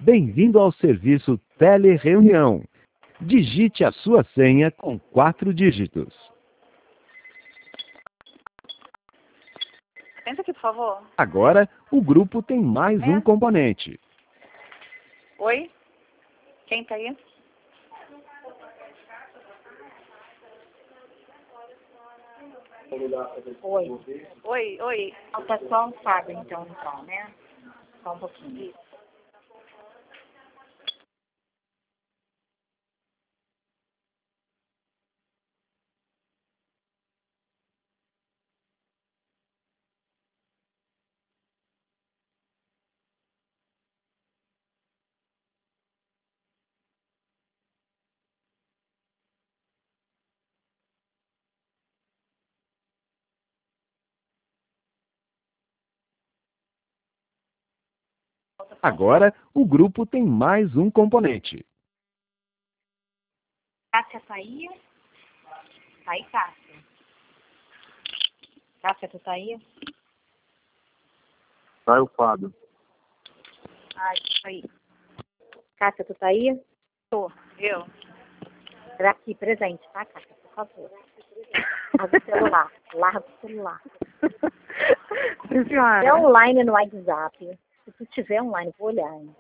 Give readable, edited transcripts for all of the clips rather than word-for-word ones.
Bem-vindo ao serviço Telereunião. Digite a sua senha com 4 dígitos. Entra aqui, por favor. Agora, o grupo tem mais um componente. Oi? Quem tá aí? Oi. Oi. O pessoal sabe, então, né? Só um pouquinho. Agora, o grupo tem mais um componente. Cássia tá aí? Tá aí, Cássia? Cássia, tu tá aí? Sai o Fábio. Ai, tá aí. Cássia, tu tá aí? Tô. Eu. Aqui, presente, tá, Cássia? Por favor. Larga o celular. Larga o celular. Sim, senhora. É online no WhatsApp. Se tu tiver online, vou olhar, hein?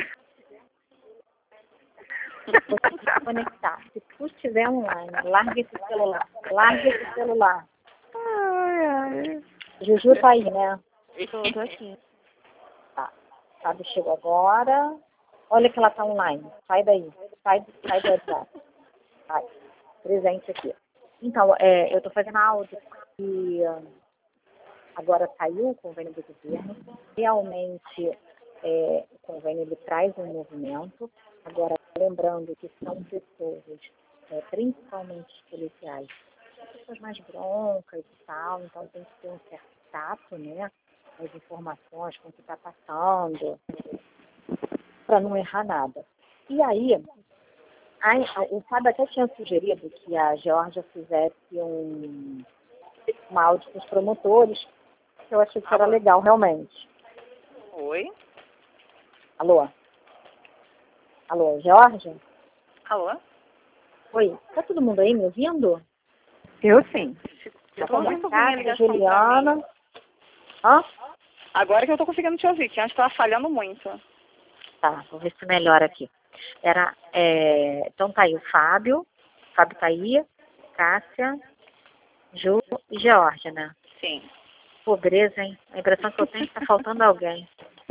Vou te conectar. Se tu estiver online, larga esse celular. Larga esse celular. Ai. Juju tá aí, né? Tô aqui. Tá. Fábio chegou agora. Olha que ela tá online. Sai daí. Sai do WhatsApp. Sai. Presente aqui. Então, eu tô fazendo áudio e agora saiu o convênio do governo. Realmente, o convênio ele traz um movimento. Agora, lembrando que são pessoas, principalmente policiais, pessoas mais broncas e tal, então tem que ter um certo tato, né? As informações com o que está passando, para não errar nada. E aí, o Fábio até tinha sugerido que a Geórgia fizesse uma áudio com os promotores, que eu achei que era legal, realmente. Oi? Alô? Alô, Geórgia? Alô? Oi, tá todo mundo aí me ouvindo? Eu sim. Tá Tô ouvindo bom, minha Cássia, ligação pra Juliana. mim. Hã? Agora que eu tô conseguindo te ouvir, que antes tava falhando muito. Tá, vou ver se melhora aqui. Então tá aí o Fábio tá aí, Cássia, Ju e Geórgia, né? Sim. Pobreza, hein? A impressão que eu tenho é que tá faltando alguém.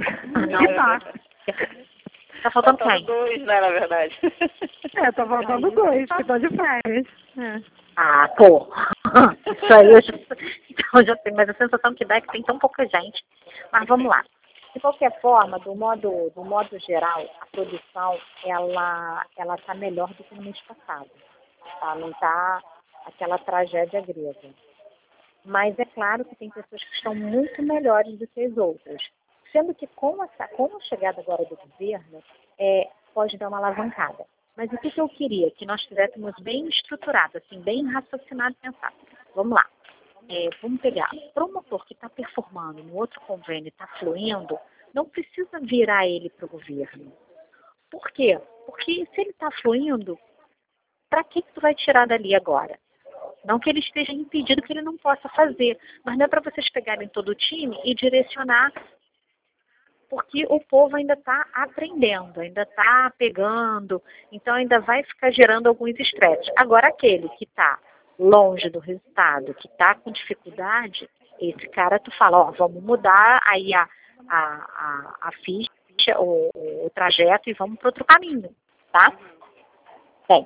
Tá faltando quem? 2, né, na verdade. Tá faltando 2, que estão de férias. Ah, pô! Isso aí eu já tenho, mas a sensação que dá é que tem tão pouca gente. Mas vamos lá. De qualquer forma, do modo geral, a produção, ela tá melhor do que no mês passado. Tá? Não tá aquela tragédia grega. Mas é claro que tem pessoas que estão muito melhores do que as outras. Sendo que com a chegada agora do governo, pode dar uma alavancada. Mas o que eu queria? Que nós tivéssemos bem estruturado, assim, bem raciocinado e pensado. Vamos lá. Vamos pegar. O promotor que está performando no outro convênio está fluindo, não precisa virar ele para o governo. Por quê? Porque se ele está fluindo, para que tu vai tirar dali agora? Não que ele esteja impedido que ele não possa fazer, mas não é para vocês pegarem todo o time e direcionar, porque o povo ainda está aprendendo, ainda está pegando, então ainda vai ficar gerando alguns estresses. Agora, aquele que está longe do resultado, que está com dificuldade, esse cara tu fala, ó, vamos mudar aí a ficha, o trajeto e vamos para outro caminho, tá? Bem,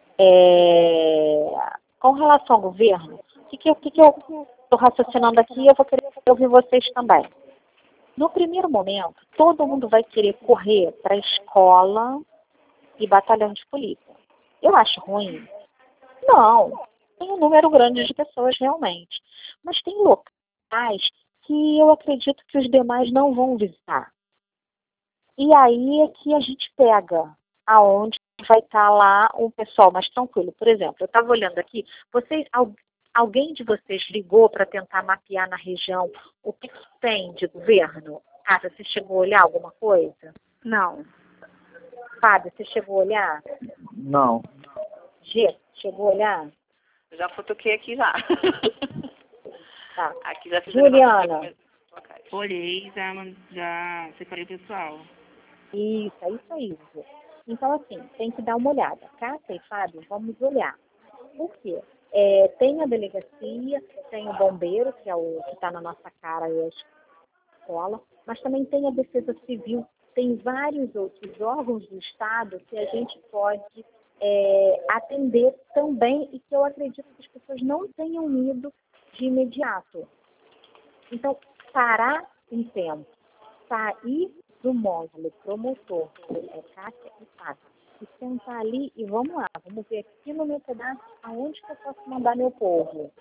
com relação ao governo, o que eu estou raciocinando aqui, eu vou querer ouvir vocês também. No primeiro momento, todo mundo vai querer correr para a escola e batalhão de polícia. Eu acho ruim? Não. Tem um número grande de pessoas realmente. Mas tem locais que eu acredito que os demais não vão visitar. E aí é que a gente pega aonde vai estar lá um pessoal mais tranquilo. Por exemplo, eu estava olhando aqui, alguém de vocês ligou para tentar mapear na região o que tem de governo? Ah, você chegou a olhar alguma coisa? Não. Fábio, você chegou a olhar? Não. G, chegou a olhar? Já futuquei aqui já. Tá. Aqui já fiz Juliana. Olhei, já separei o pessoal. Isso, é isso aí. Ju. Então, assim, tem que dar uma olhada. Cássia e Fábio, vamos olhar. Por quê? Tem a delegacia, tem o bombeiro, que é o que está na nossa cara e a escola, mas também tem a Defesa Civil, tem vários outros órgãos do Estado que a gente pode atender também e que eu acredito que as pessoas não tenham ido de imediato. Então, parar um tempo, sair do módulo promotor, Cássia e Fábio, e sentar ali e vamos lá, vamos ver aqui no meu pedaço aonde que eu posso mandar meu povo.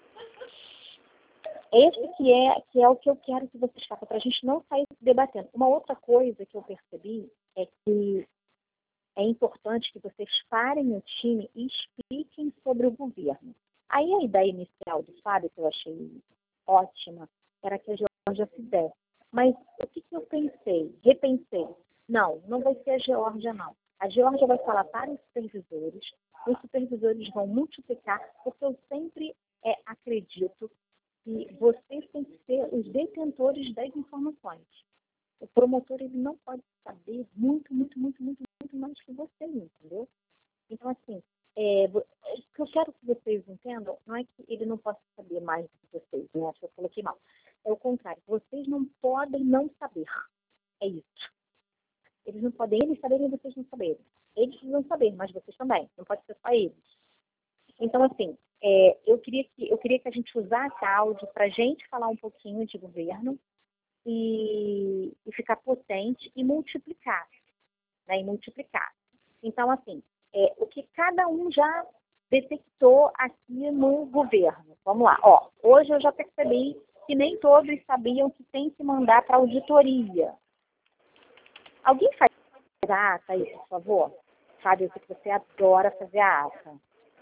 Esse que é o que eu quero que vocês façam, para a gente não sair debatendo. Uma outra coisa que eu percebi é que é importante que vocês parem o time e expliquem sobre o governo. Aí a ideia inicial do Fábio, que eu achei ótima, era que a Geórgia fizesse. Mas o que eu pensei? Repensei. Não vai ser a Geórgia, não. A Geórgia vai falar para os supervisores vão multiplicar, porque eu sempre acredito que vocês têm que ser os detentores das informações. O promotor, ele não pode saber muito mais que você, entendeu? Então, assim, o que eu quero que vocês entendam não é que ele não possa saber mais do que vocês, né? Acho que eu coloquei mal. É o contrário. Vocês não podem não saber. É isso. Eles não podem eles saberem e vocês não saberem. Eles precisam saber, mas vocês também. Não pode ser só eles. Então, assim, eu queria que a gente usasse áudio para a gente falar um pouquinho de governo e ficar potente e multiplicar. Né? E multiplicar. Então, assim, o que cada um já detectou aqui no governo. Vamos lá. Ó, hoje eu já percebi que nem todos sabiam que tem que mandar para auditoria. Alguém faz a ata aí, por favor? Sabe, eu sei que você adora fazer a ata.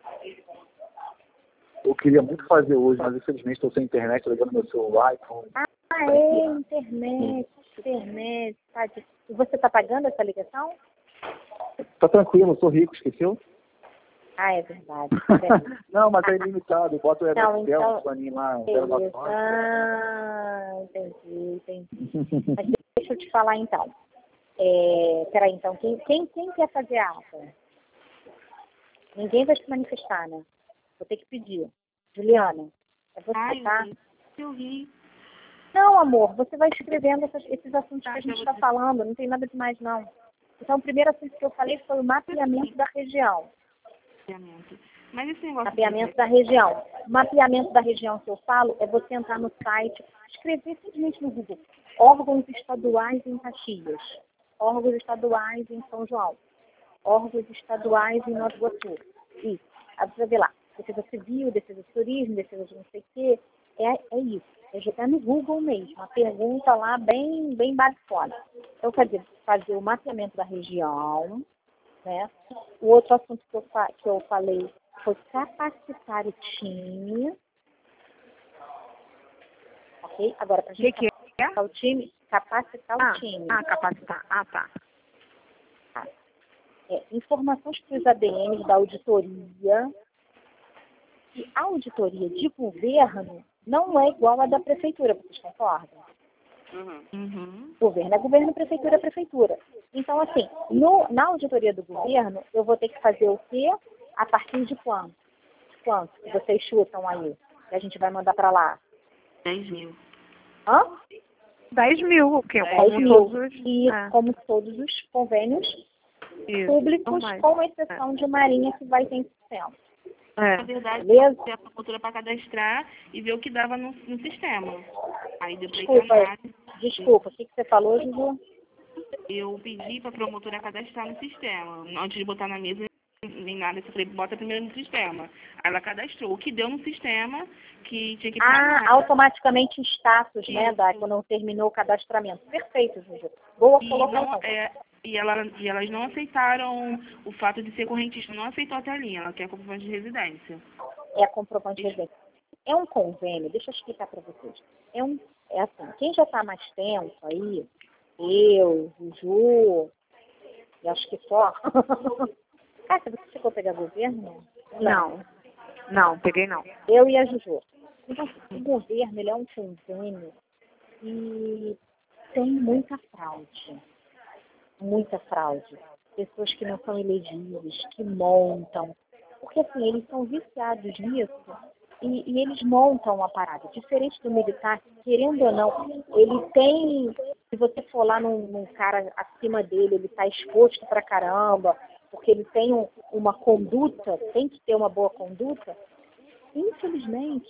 Eu queria muito fazer hoje, mas infelizmente estou sem internet, ligando meu celular. Então... Internet. Tá. E você está pagando essa ligação? Tá tranquilo, eu sou rico, esqueceu? Ah, é verdade. Não, mas é ilimitado, eu boto o então, no planinho lá. Entendi. Mas deixa eu te falar então. Peraí, então, quem quer fazer a ata? Ninguém vai se manifestar, né? Vou ter que pedir. Juliana, é você, tá? Eu ri. Não, amor, você vai escrevendo esses assuntos que a gente está falando, não tem nada demais, não. Então, o primeiro assunto que eu falei foi o mapeamento da região. Mas esse negócio mapeamento da região. O mapeamento da região que eu falo é você entrar no site, escrever simplesmente no Google, órgãos estaduais em Caxias, órgãos estaduais em São João, órgãos estaduais em Nova Iguaçu. Isso. Aí você vai ver lá, Defesa Civil, Defesa do Turismo, Defesa de não sei o quê. É isso. É jogar no Google mesmo. Uma pergunta lá bem basicona. Então, fazer o mapeamento da região, né? O outro assunto que eu falei foi capacitar o time. Ok? Agora, para a gente capacitar o time, capacitar o time. Capacitar. Tá. Informações para os ADMs da auditoria. E a auditoria de governo não é igual à da prefeitura, vocês concordam? Uhum. Governo é governo, prefeitura é prefeitura. Então, assim, na auditoria do governo, eu vou ter que fazer o quê? A partir de quanto? Quanto que vocês chutam aí? Que a gente vai mandar para lá? 10 mil. Hã? 10 mil, o quê? 10 mil. Como todos os convênios públicos, com exceção de Marinha, que vai ter 100%. Na verdade, beleza? a promotora para cadastrar e ver o que dava no sistema. Aí depois Desculpa, o que você falou, Juju? Eu pedi para a promotora cadastrar no sistema. Antes de botar na mesa, nem nada, eu falei, bota primeiro no sistema. Aí ela cadastrou. O que deu no sistema, que tinha que pagar. Automaticamente status, né, quando terminou o cadastramento. Perfeito, Juju. Boa colocação. E elas não aceitaram o fato de ser correntista, não aceitou até a linha, ela quer comprovante de residência. É a comprovante de residência. É um convênio, deixa eu explicar para vocês. É assim, quem já está há mais tempo aí, eu, Juju, e acho que só. Cássia, você chegou a pegar governo? Não, peguei não. Eu e a Juju. Então, o governo, ele é um convênio e tem muita fraude. Muita fraude. Pessoas que não são elegíveis, que montam. Porque, assim, eles são viciados nisso e eles montam uma parada. Diferente do militar, querendo ou não, ele tem... Se você for lá num cara acima dele, ele está exposto pra caramba, porque ele tem uma conduta, tem que ter uma boa conduta. Infelizmente,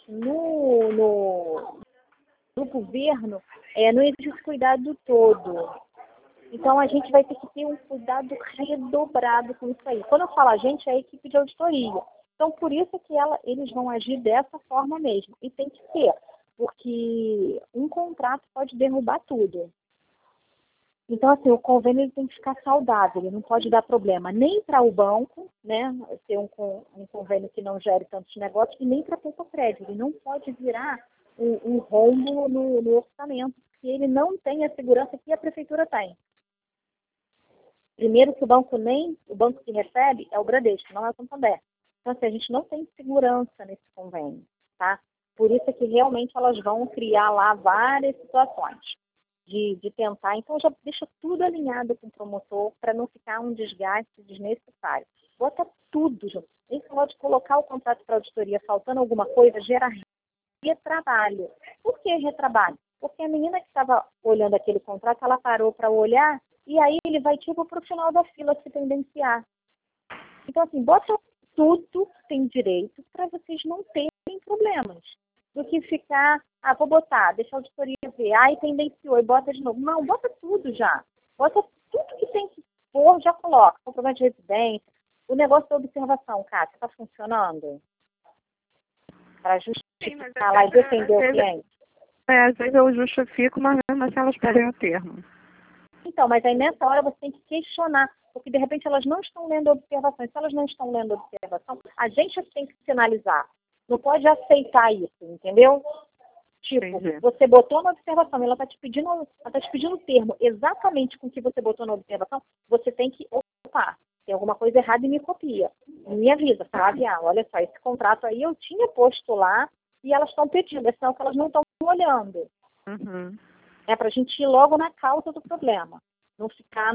no governo, não existe cuidado todo. Então, a gente vai ter que ter um cuidado redobrado com isso aí. Quando eu falo a gente, é a equipe de auditoria. Então, por isso que eles vão agir dessa forma mesmo. E tem que ser, porque um contrato pode derrubar tudo. Então, assim, o convênio ele tem que ficar saudável, ele não pode dar problema nem para o banco, né, ter um convênio que não gere tantos negócios, e nem para a poupa prédio. Ele não pode virar um rombo no orçamento, porque ele não tem a segurança que a prefeitura tem. Primeiro que o banco que recebe é o Bradesco, não é o Santander. Então, assim, a gente não tem segurança nesse convênio, tá? Por isso é que realmente elas vão criar lá várias situações de tentar. Então, já deixa tudo alinhado com o promotor para não ficar um desgaste desnecessário. Bota tudo junto. Esse pode colocar o contrato para auditoria faltando alguma coisa, gera retrabalho. Por que retrabalho? Porque a menina que estava olhando aquele contrato, ela parou para olhar e aí ele vai tipo para o final da fila se tendenciar. Então, assim, bota tudo que tem direito para vocês não terem problemas. Do que ficar, vou botar, deixa a auditoria ver, e tendenciou e bota de novo. Não, bota tudo já. Bota tudo que tem que pôr, já coloca. Comprovante de residência. O negócio da observação, Cátia, está funcionando? Para justificar lá e defender o cliente? Às vezes eu justifico, mas mesmo assim elas pedem o termo. Então, mas aí nessa hora você tem que questionar, porque de repente elas não estão lendo a observação. Se elas não estão lendo a observação, a gente tem que sinalizar. Não pode aceitar isso, entendeu? Tipo, Entendi. Você botou na observação, ela está te pedindo o termo exatamente com o que você botou na observação, você tem que, tem alguma coisa errada e me copia. E me avisa, sabe? Olha só, esse contrato aí eu tinha posto lá e elas estão pedindo, é sinal que elas não estão olhando. Uhum. É para a gente ir logo na causa do problema, não ficar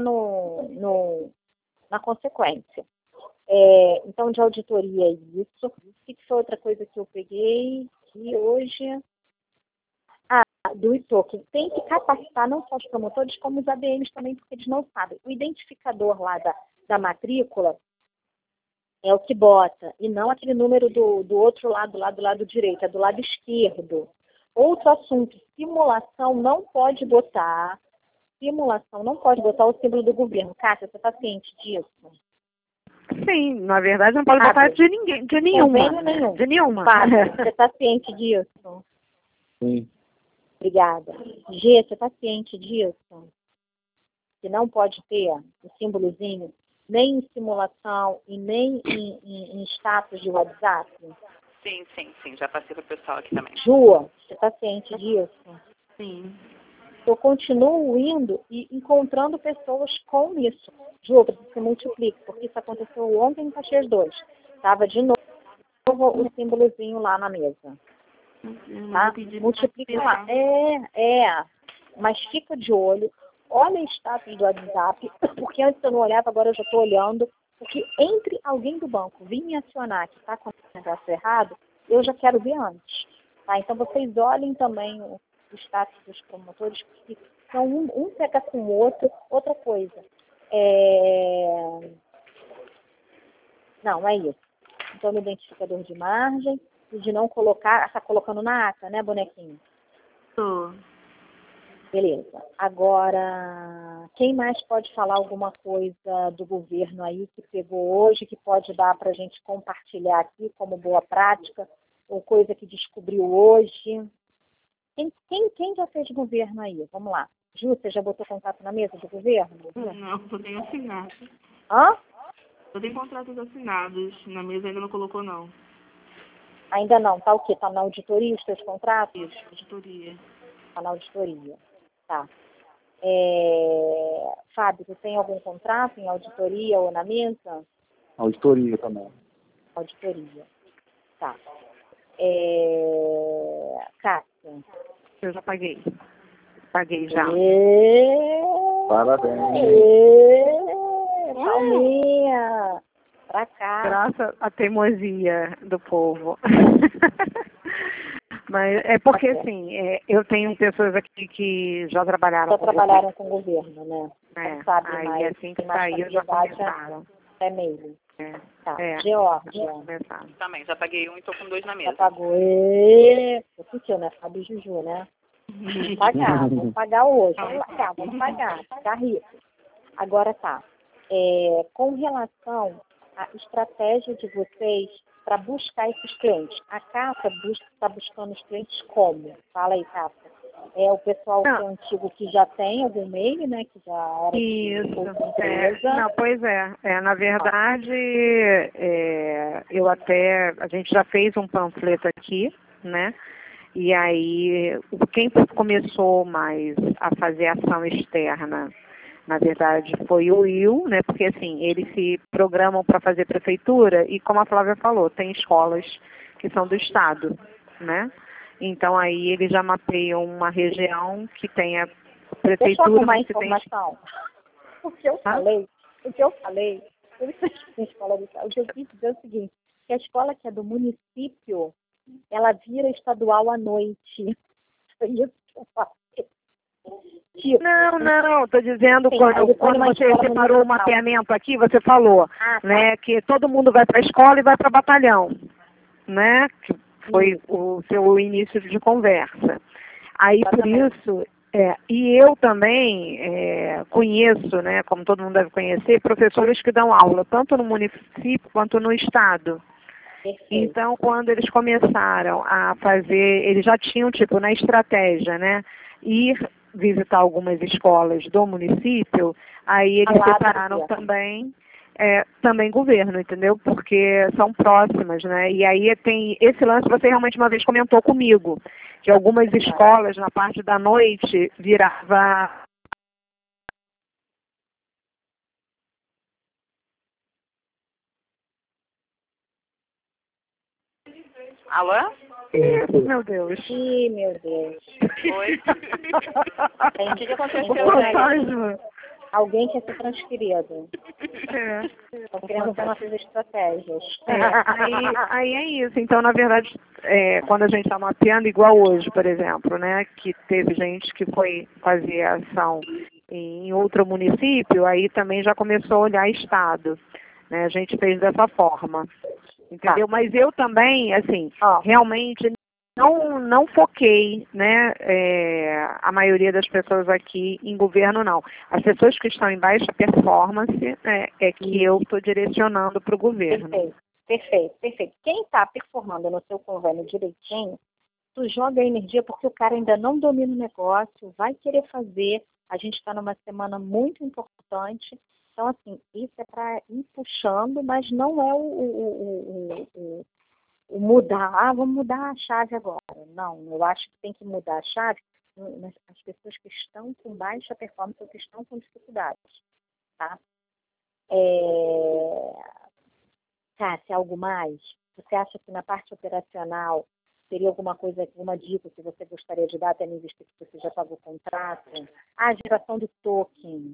na consequência. Então, de auditoria é isso. O que foi outra coisa que eu peguei que hoje... do estoque. Tem que capacitar não só os promotores, como os ADMs também, porque eles não sabem. O identificador lá da matrícula é o que bota, e não aquele número do outro lado, do lado direito, é do lado esquerdo. Outro assunto, simulação não pode botar o símbolo do governo. Cássia, você está ciente disso? Sim, na verdade não pode botar de ninguém, de nenhuma. Convênio nenhum. De nenhuma. Você está ciente disso? Sim. Obrigada. G, você está ciente disso? Que não pode ter o símbolozinho nem em simulação e nem em status de WhatsApp? Sim. Já passei para o pessoal aqui também. Ju, você está ciente disso? Sim. Eu continuo indo e encontrando pessoas com isso. Ju, preciso que você multiplique, porque isso aconteceu ontem em Caxias 2. Estava de novo o símbolozinho lá na mesa. Tá? Multiplica lá. Mas fica de olho. Olha o status do WhatsApp, porque antes eu não olhava, agora eu já estou olhando. Porque entre alguém do banco vir me acionar que está com o negócio errado, eu já quero ver antes. Tá? Então vocês olhem também o status dos promotores, porque são um pega com o outro. Outra coisa. Não, é isso. Então, no identificador de margem, e de não colocar, está colocando na ata, né, bonequinho? Tô. Beleza. Agora, quem mais pode falar alguma coisa do governo aí que pegou hoje, que pode dar para a gente compartilhar aqui como boa prática, ou coisa que descobriu hoje? Quem já fez governo aí? Vamos lá. Ju, você já botou contato na mesa do governo? Não, só tenho assinado. Hã? Só tem contratos assinados. Na mesa ainda não colocou, não. Ainda não. Tá o quê? Tá na auditoria os seus contratos? Isso, auditoria. Tá na auditoria. Tá. Fábio, você tem algum contrato em auditoria ou na mesa? Auditoria também. Auditoria. Tá. Cássia. Eu já paguei. Paguei já. Parabéns. Palminha. Pra cá. Graças à teimosia do povo. Mas é porque, assim, eu tenho pessoas aqui que já trabalharam com o governo, né? É, Sabe, aí mais, assim que saiu já começaram. É mesmo. Tá. É. Geórgia. Também, já paguei um e tô com 2 na Já mesa. pagou. Eu sentiu, né? Fábio e Juju, né? Vamos pagar hoje. Vamos pagar. Ficar rico. Agora tá. Com relação à estratégia de vocês para buscar esses clientes. A Cássia está buscando os clientes como? Fala aí, Cássia. É o pessoal que é antigo que já tem algum e-mail, né? Que já era Isso. empresa. Não, pois na verdade, a gente já fez um panfleto aqui, né? E aí, quem começou mais a fazer ação externa, na verdade, foi o Will, né? Porque, assim, eles se programam para fazer prefeitura e, como a Flávia falou, tem escolas que são do Estado, né? Então, aí eles já mapeiam uma região que tenha prefeitura... Deixa eu arrumar informação. O que eu falei, o que eu quis dizer é o seguinte, que a escola que é do município, ela vira estadual à noite. Foi isso que eu falei. Tipo, não, estou dizendo quando você separou o mapeamento aqui, você falou, né, que todo mundo vai para a escola e vai para batalhão, né, que foi o seu início de conversa. Aí, por isso, e eu também conheço, né, como todo mundo deve conhecer, professores que dão aula, tanto no município quanto no estado. Então, quando eles começaram a fazer, eles já tinham, tipo, na estratégia, né, ir visitar algumas escolas do município, aí eles separaram também governo, entendeu? Porque são próximas, né? E aí tem esse lance, você realmente uma vez comentou comigo, que algumas escolas, na parte da noite, virava... Alô? Meu Deus. Ih, meu Deus. Oi? O que aconteceu? Alguém quer ser transferido. Estão querendo ter nossas estratégias. Aí é isso. Então, na verdade, quando a gente está mapeando, igual hoje, por exemplo, né, que teve gente que foi fazer ação em outro município, aí também já começou a olhar estado. Né, a gente fez dessa forma. Entendeu? Mas eu também, assim, realmente não foquei, né, a maioria das pessoas aqui em governo, não. As pessoas que estão em baixa performance é que eu estou direcionando para o governo. Perfeito. Quem está performando no seu convênio direitinho, tu joga a energia porque o cara ainda não domina o negócio, vai querer fazer. A gente está numa semana muito importante. Então, assim, isso é para ir puxando, mas não é o mudar. Vamos mudar a chave agora. Não, eu acho que tem que mudar a chave nas pessoas que estão com baixa performance ou que estão com dificuldades. Tá? Cássia, algo mais? Você acha que na parte operacional teria alguma coisa, alguma dica que você gostaria de dar, até me visto que você já pagou o contrato? A geração do token.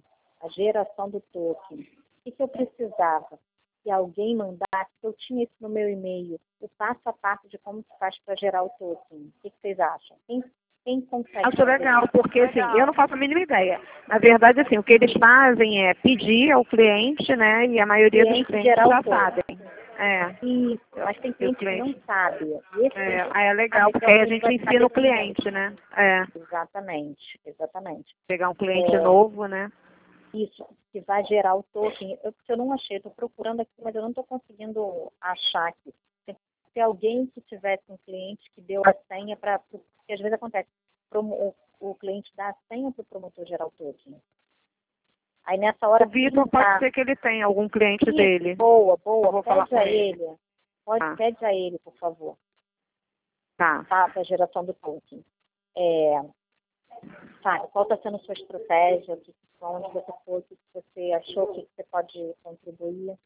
O que eu precisava? Que alguém mandasse, eu tinha isso no meu e-mail, o passo a passo de como se faz para gerar o token. O que vocês acham? Quem consegue? Acho legal, porque assim, eu não faço a mínima ideia. Na verdade, assim, o que eles fazem é pedir ao cliente, né? E a maioria dos clientes já sabem. Isso, mas tem cliente que não sabe. Aí é legal, porque aí a gente ensina o cliente, né? Exatamente. Pegar um cliente novo, né? Isso, que vai gerar o token. Porque eu não achei, estou procurando aqui, mas eu não estou conseguindo achar aqui. Se alguém que tivesse um cliente que deu a senha para... Porque às vezes acontece, o cliente dá a senha para o promotor gerar o token. Aí nessa hora... O Vitor pode ser que ele tenha algum cliente dele. Boa. Pede a ele. Pede a ele, por favor. Tá. Para a geração do token. Tá, qual está sendo a sua estratégia? Onde você foi, o que você achou, o que você pode contribuir?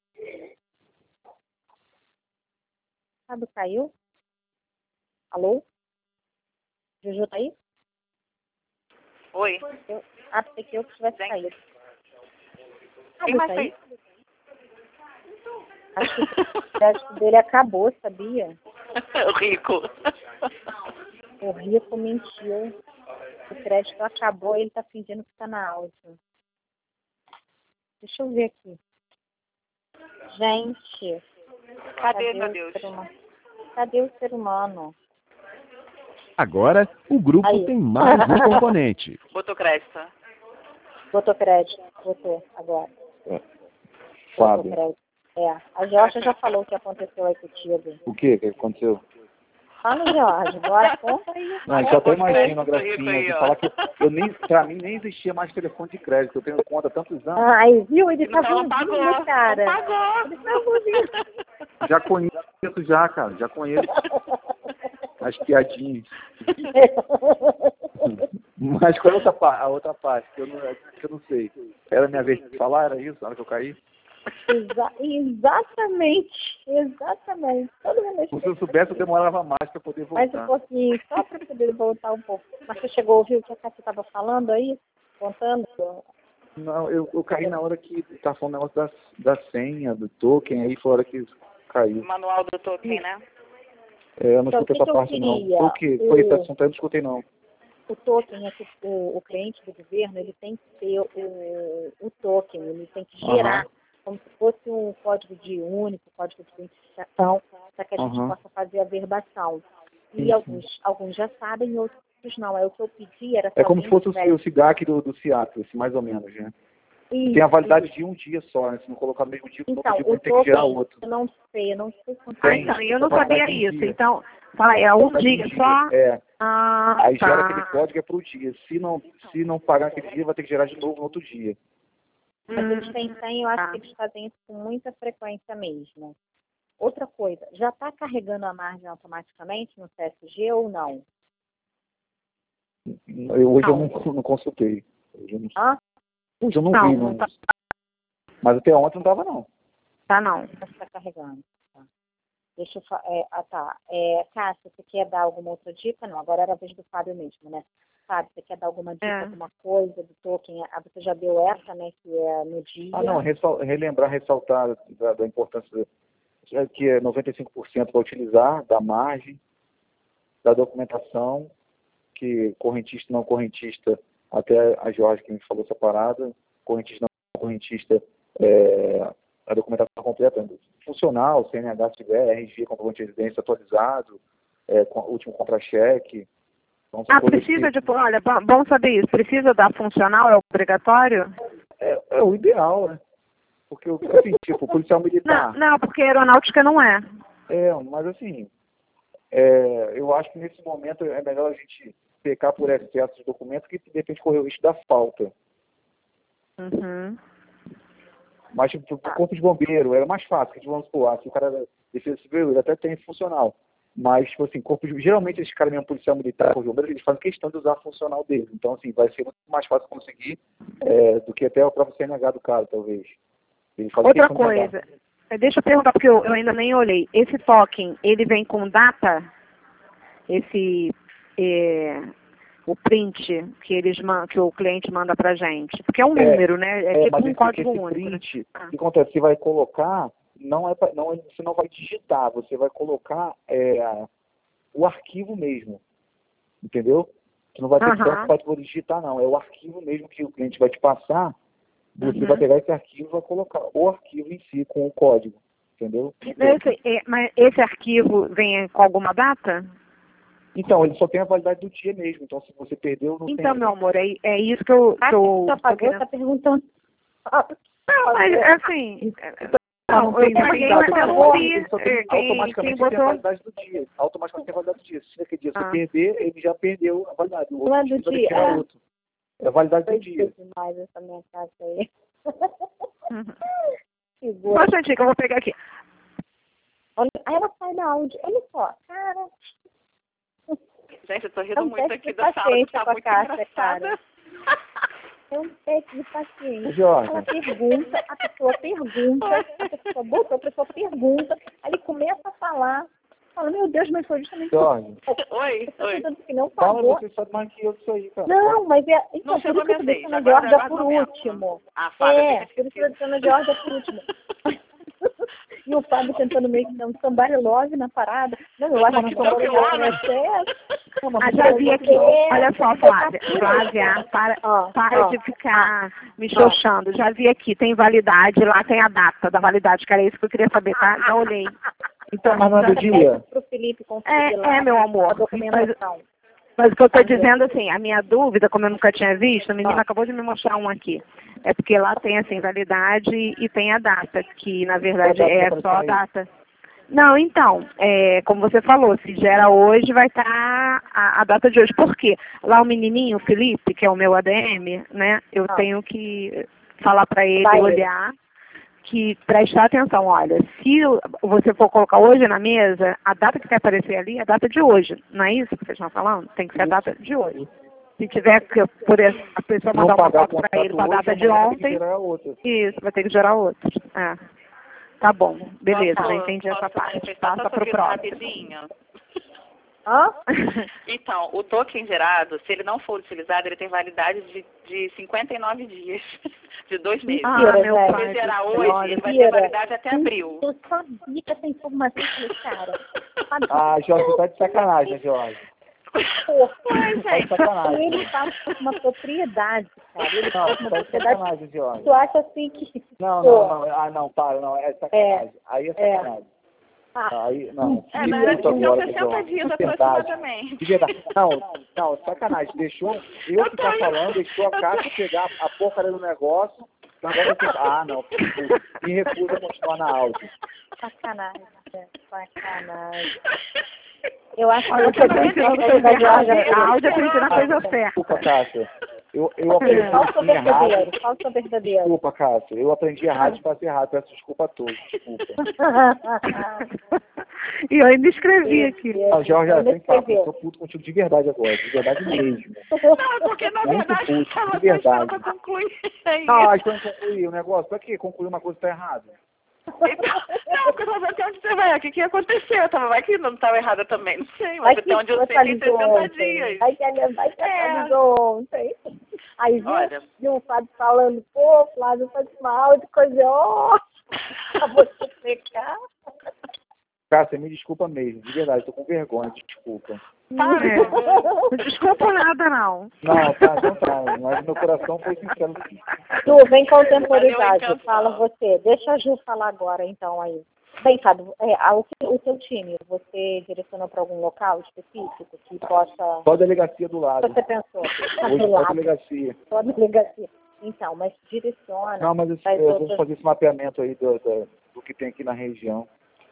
Fábio caiu? Alô? Juju tá aí? Oi. Pensei que eu tivesse caído. Quem mais tá aí? aí? Acho que o crédito dele acabou, sabia? O rico. O rico mentiu. O crédito acabou e ele tá fingindo que tá na áudio. Deixa eu ver aqui. Gente. Cadê, meu Deus? Cadê o ser humano? Agora, o grupo Aí. tem mais um componente. Botou crédito. Botou crédito. Botou agora. Fábio. Botou crédito. A Jorge já falou o que aconteceu aí contigo. O que aconteceu? Fala, Jorge. Bora, conta aí. Não, eu só até imagino a Rico aí, gracinha. ó. Falar que pra mim nem existia mais telefone de crédito. Eu tenho conta há tantos anos. Aí, viu? Ele tá Não pagou. bonzinho, cara. Não pagou. Ele tá bonzinho. Já conheço cara. Já conheço as piadinhas. Mas qual é a outra parte? Que eu não sei. Era a minha vez de falar? Era isso? Na hora que eu caí? Exatamente. Todo mundo Se eu soubesse, eu demorava mais para poder voltar. mais um pouquinho, só para poder voltar um pouco. Mas você chegou a ouvir o que a Cátia estava falando aí? Contando? Não, eu caí na hora que tá falando o negócio da senha, do token, aí foi a hora que caiu. O manual do token, né? Eu não Então, escutei o que essa que eu parte, não. queria? O que? Foi esse assunto aí, eu não escutei, não. O token é que o cliente do governo, ele tem que ter o token, ele tem que gerar como se fosse um código de único, código de identificação, para que a gente possa fazer a verbação. E alguns já sabem, outros não. É o que eu pedi, era É como se fosse o SIGAC do CIAP, assim, mais ou menos, né? Tem a validade de um dia só, né? Se não colocar no mesmo dia, no outro dia vai ter que gerar outro. Eu não sei quanto Então, eu não sabia isso. Então, fala, é um dia só? Aí gera aquele código pro dia. Se não pagar aquele dia, vai ter que gerar de novo no outro dia. Mas eles têm, eu acho que eles fazem isso com muita frequência mesmo. Outra coisa, já está carregando a margem automaticamente no CSG ou não? Hoje eu não consultei. Hoje eu não vi. Não. Tá. Mas até ontem não estava, não. Tá, não. Está carregando. Tá. Deixa eu tá. Cássia, você quer dar alguma outra dica? Não, agora era a vez do Fábio mesmo, né? Fábio, você quer dar alguma dica, alguma coisa do token? Você já deu essa, né, que é no dia. Não, ressaltar da importância que é 95% para utilizar, da margem, da documentação, que correntista e não correntista, até a Jorge que me falou essa parada, correntista não correntista, a documentação completa, funcional, CNH se tiver, RG, comprovante de residência atualizado, último contra-cheque. Então, precisa de... Olha, bom saber isso. Precisa da funcional? É obrigatório? É o ideal, né? Porque, assim, tipo, policial militar... Não, porque aeronáutica não é. Mas assim, eu acho que nesse momento é melhor a gente pecar por excesso de documentos que de repente correr o risco da falta. Mas, tipo, o corpo de bombeiro era mais fácil, que vamos supor, se o cara era defesa civil, ele até tem funcional. Mas, tipo assim, geralmente esses caras mesmo, policial militar, corpo de bombeiro, eles fazem questão de usar a funcional deles. Então, assim, vai ser muito mais fácil conseguir do que até o próprio CNH do cara, talvez. Outra coisa, deixa eu perguntar, porque eu ainda nem olhei. Esse token, ele vem com data? O print que o cliente manda pra gente? Porque é um número, né? É tipo um código único. Print, o que acontece? Você vai colocar, você não vai digitar, você vai colocar o arquivo mesmo. Entendeu? Você não vai ter que digitar, não. É o arquivo mesmo que o cliente vai te passar. Você vai pegar esse arquivo e vai colocar o arquivo em si com o código, entendeu? Mas esse arquivo vem com alguma data? Então, ele só tem a validade do dia mesmo. Então, se você perdeu, não tem... Então, meu amor, é isso que eu... Você apagou, tá perguntando... Não, mas assim... Não, eu paguei, mas eu não vi. Automaticamente tem a validade do dia. Automaticamente tem a validade do dia. Se naquele dia você perder, ele já perdeu a validade. O outro dia vai ter que tirar outro. É a validade do dia. Demais essa minha casa aí. Poxa, Antica, eu vou pegar aqui. Olha, aí ela sai da áudio. Olha só, cara. Gente, eu tô rindo É um muito teste aqui de da sala, que paciência tá com a muito Cássia, engraçada. É um teste de paciência. Jorge. Ela pergunta, a pessoa pergunta, aí ele começa a falar. Fala, meu Deus, mas foi justamente Jorge. Oi, oi. que não Fala, pagou. você sabe mais que eu disso aí, cara. Não, mas é. Então, Não por chegou isso que eu a tô minha deixando a vez, agora Georgia por no momento. último. Ah, Fábio, É, eu por isso que eu tô deixando a Georgia por último. E o Fábio tentando meio que dar um somebody love na parada. Não, eu acho que somebody love é excesso. Já vi aqui. Olha só, Flávia. Flávia, para de ficar me xoxando. Já vi aqui, tem validade, lá tem a data da validade, que era isso que eu queria saber, tá? Já olhei. Então, Mas não é do dia. Pro Felipe conferir lá é, meu amor. a documentação. Mas o que eu estou dizendo, assim, a minha dúvida, como eu nunca tinha visto, a menina acabou de me mostrar um aqui. É porque lá tem, assim, validade e tem a data, que, na verdade, é só a data. Não, então, como você falou, se gera hoje, vai estar a data de hoje. Por quê? Lá o menininho, o Felipe, que é o meu ADM, né, eu tenho que falar para ele olhar, que prestar atenção, olha, se você for colocar hoje na mesa, a data que vai aparecer ali é a data de hoje, não é isso que vocês estão falando? Tem que ser a data de hoje. Se tiver que a pessoa mandar uma foto para ele com a data de ontem, isso, vai ter que gerar outra. Tá bom, beleza, já entendi essa parte. Passa para o próximo. Rapidinho. Hã? Então, o token gerado, se ele não for utilizado, ele tem validade de 59 dias, de 2 meses. Meu Se pai, ele gerar hoje, ele vai ter validade até abril. Eu sabia que essa informação tinha, cara. Ah, Jorge, você tá de sacanagem, Jorge. Porra, gente. Tá de sacanagem. ele fala com uma propriedade, cara. Ele Não, fala com você uma tá de propriedade. sacanagem, Jorge. Tu acha assim que. Não. Ah, não, para, não. É sacanagem. Aí é sacanagem. Aí, não. Mas Muito são agora, 60 Jorge. dias De verdade. aproximadamente. De verdade. Não, sacanagem. Deixou eu ficar falando, deixou a Cássia pegar a porcaria do negócio. Agora você. Ah, não. Me recusa a continuar na áudio. Sacanagem. Eu acho que Olha, você está ensinando coisa errada. A áudio é ensinar coisa certa. Desculpa, Cássia. Eu aprendi falso assim errado. falso verdadeiro. Desculpa, Cássia. Eu aprendi errado e passei errado. Peço desculpa a todos. Desculpa. E eu ainda escrevi aqui. Não, Jorge, sem papo. Eu tô puto contigo de verdade agora. De verdade mesmo. Não, porque na Muito verdade puto, ela de verdade. para concluir. É isso. Ah, então concluir o negócio. Pra quê? Concluir uma coisa que tá errada. Não, porque eu tô vendo até onde você vai. O que aconteceu? Vai que não estava errada também. Não sei, Vai mas que até onde eu sei tem 60 dias. Vai que atualizou ontem. Aí Olha. viu o Fábio falando, pô, Flávio, faz mal de coisa, ó. Pra você pegar. Cássia, me desculpa mesmo. De verdade, tô com vergonha. Desculpa. Não desculpa nada, não. Não, tá, não tá. Mas meu coração foi sincero. Ju, vem contemporizar, Valeu, Ju. Fala você. Deixa a Ju falar agora, então, aí. Bem, Fábio, o seu time, você direcionou para algum local específico que possa... Só a delegacia do lado. Você pensou? Hoje Do só a lado. delegacia. Só a delegacia. Então, mas direciona... Não, mas eu vou fazer esse mapeamento aí do que tem aqui na região.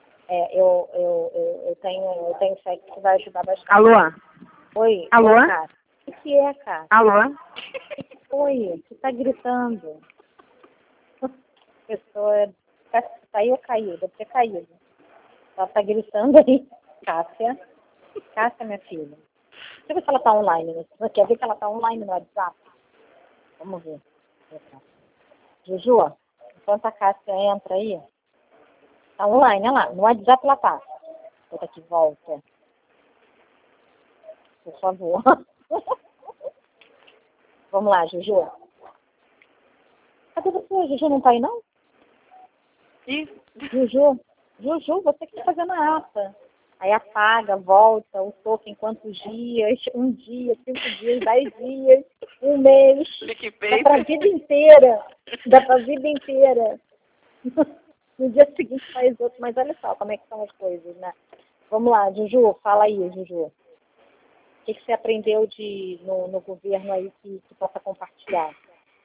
Eu tenho fé que vai ajudar bastante. Alô? Oi. Alô? Oi, cara. O que é, cara? Alô? Oi, você tá gritando. A pessoa saiu ou caiu? Deve ter caído. Ela tá gritando aí. Cássia, minha filha. Deixa eu ver se ela tá online. Né? Você quer ver que ela tá online no WhatsApp? Vamos ver. Juju, enquanto a Cássia entra aí, tá online, olha lá. No WhatsApp ela tá. Outra que volta. Por favor. Vamos lá, Juju. Cadê você? Juju não tá aí, não? Juju, você que tá fazendo a ata. Aí apaga, volta, o token em quantos dias? 1 dia, 5 dias, 10 dias, 1 mês. Dá pra vida inteira. No dia seguinte faz outro. Mas olha só como é que são as coisas, né? Vamos lá, Juju, fala aí, Juju. O que você aprendeu no governo aí que possa compartilhar?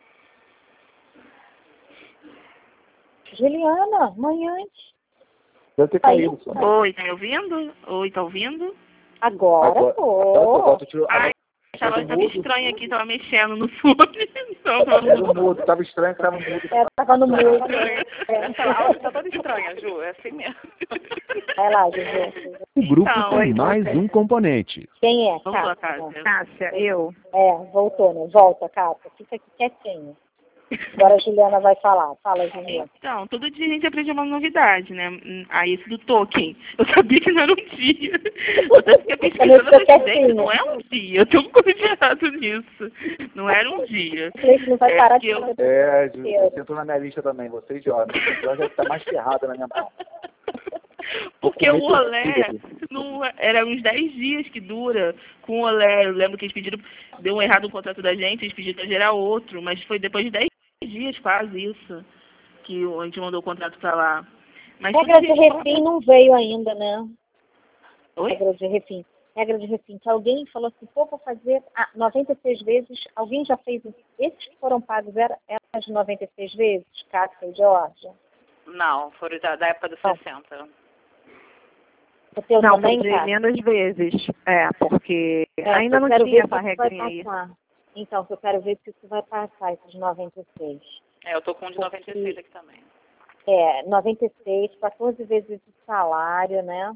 Juliana, mãe antes. Deve ter caído só. Oi, tá me ouvindo? Oi, tá ouvindo? Agora tô. Tu tirou, agora Tava estranho aqui, tava mexendo no fone. Então, Tava estranho que tava mudo. Tava no mudo. A áudio tá toda estranha, Ju, é assim mesmo. Vai lá, Juju. O grupo Então, tem mais um componente. Quem é? vamos lá, Cássia. Cássia. Cássia, eu. Voltou, né? Volta, Cássia. Fica aqui quietinha. Agora a Juliana vai falar. Fala, Juliana. Então, todo dia a gente aprende uma novidade, né? Aí esse do Tolkien, eu sabia que não era um dia. Eu até fiquei pesquisando, eu falei, gente, não é um dia. Tem alguma coisa de errado nisso. Não era um dia. Não vai parar de fazer. Você entrou na minha lista também, você e Jorge. Jorge já tá mais ferrada na minha mão. Porque o olé não, era uns 10 dias que dura com o olé. Eu lembro que eles pediram, deu um errado no contrato da gente, eles pediram para gerar outro, mas foi depois de 10 dias quase isso que a gente mandou o contrato para lá. Mas regra de refim não veio ainda, né? Oi? Regra de refim. Regra de refim. Que alguém falou assim, pô, vou fazer 96 vezes. Alguém já fez esses que foram pagos, eram de 96 vezes, Cássia e Jorge? Não, foram da época dos 60. O teu Não, também, pedi Cássia? menos vezes. Porque ainda não tinha essa regrinha aí. Então, que eu quero ver se isso vai passar, esses 96. Eu tô com um de 96 aqui também. 96, 14 vezes o salário, né?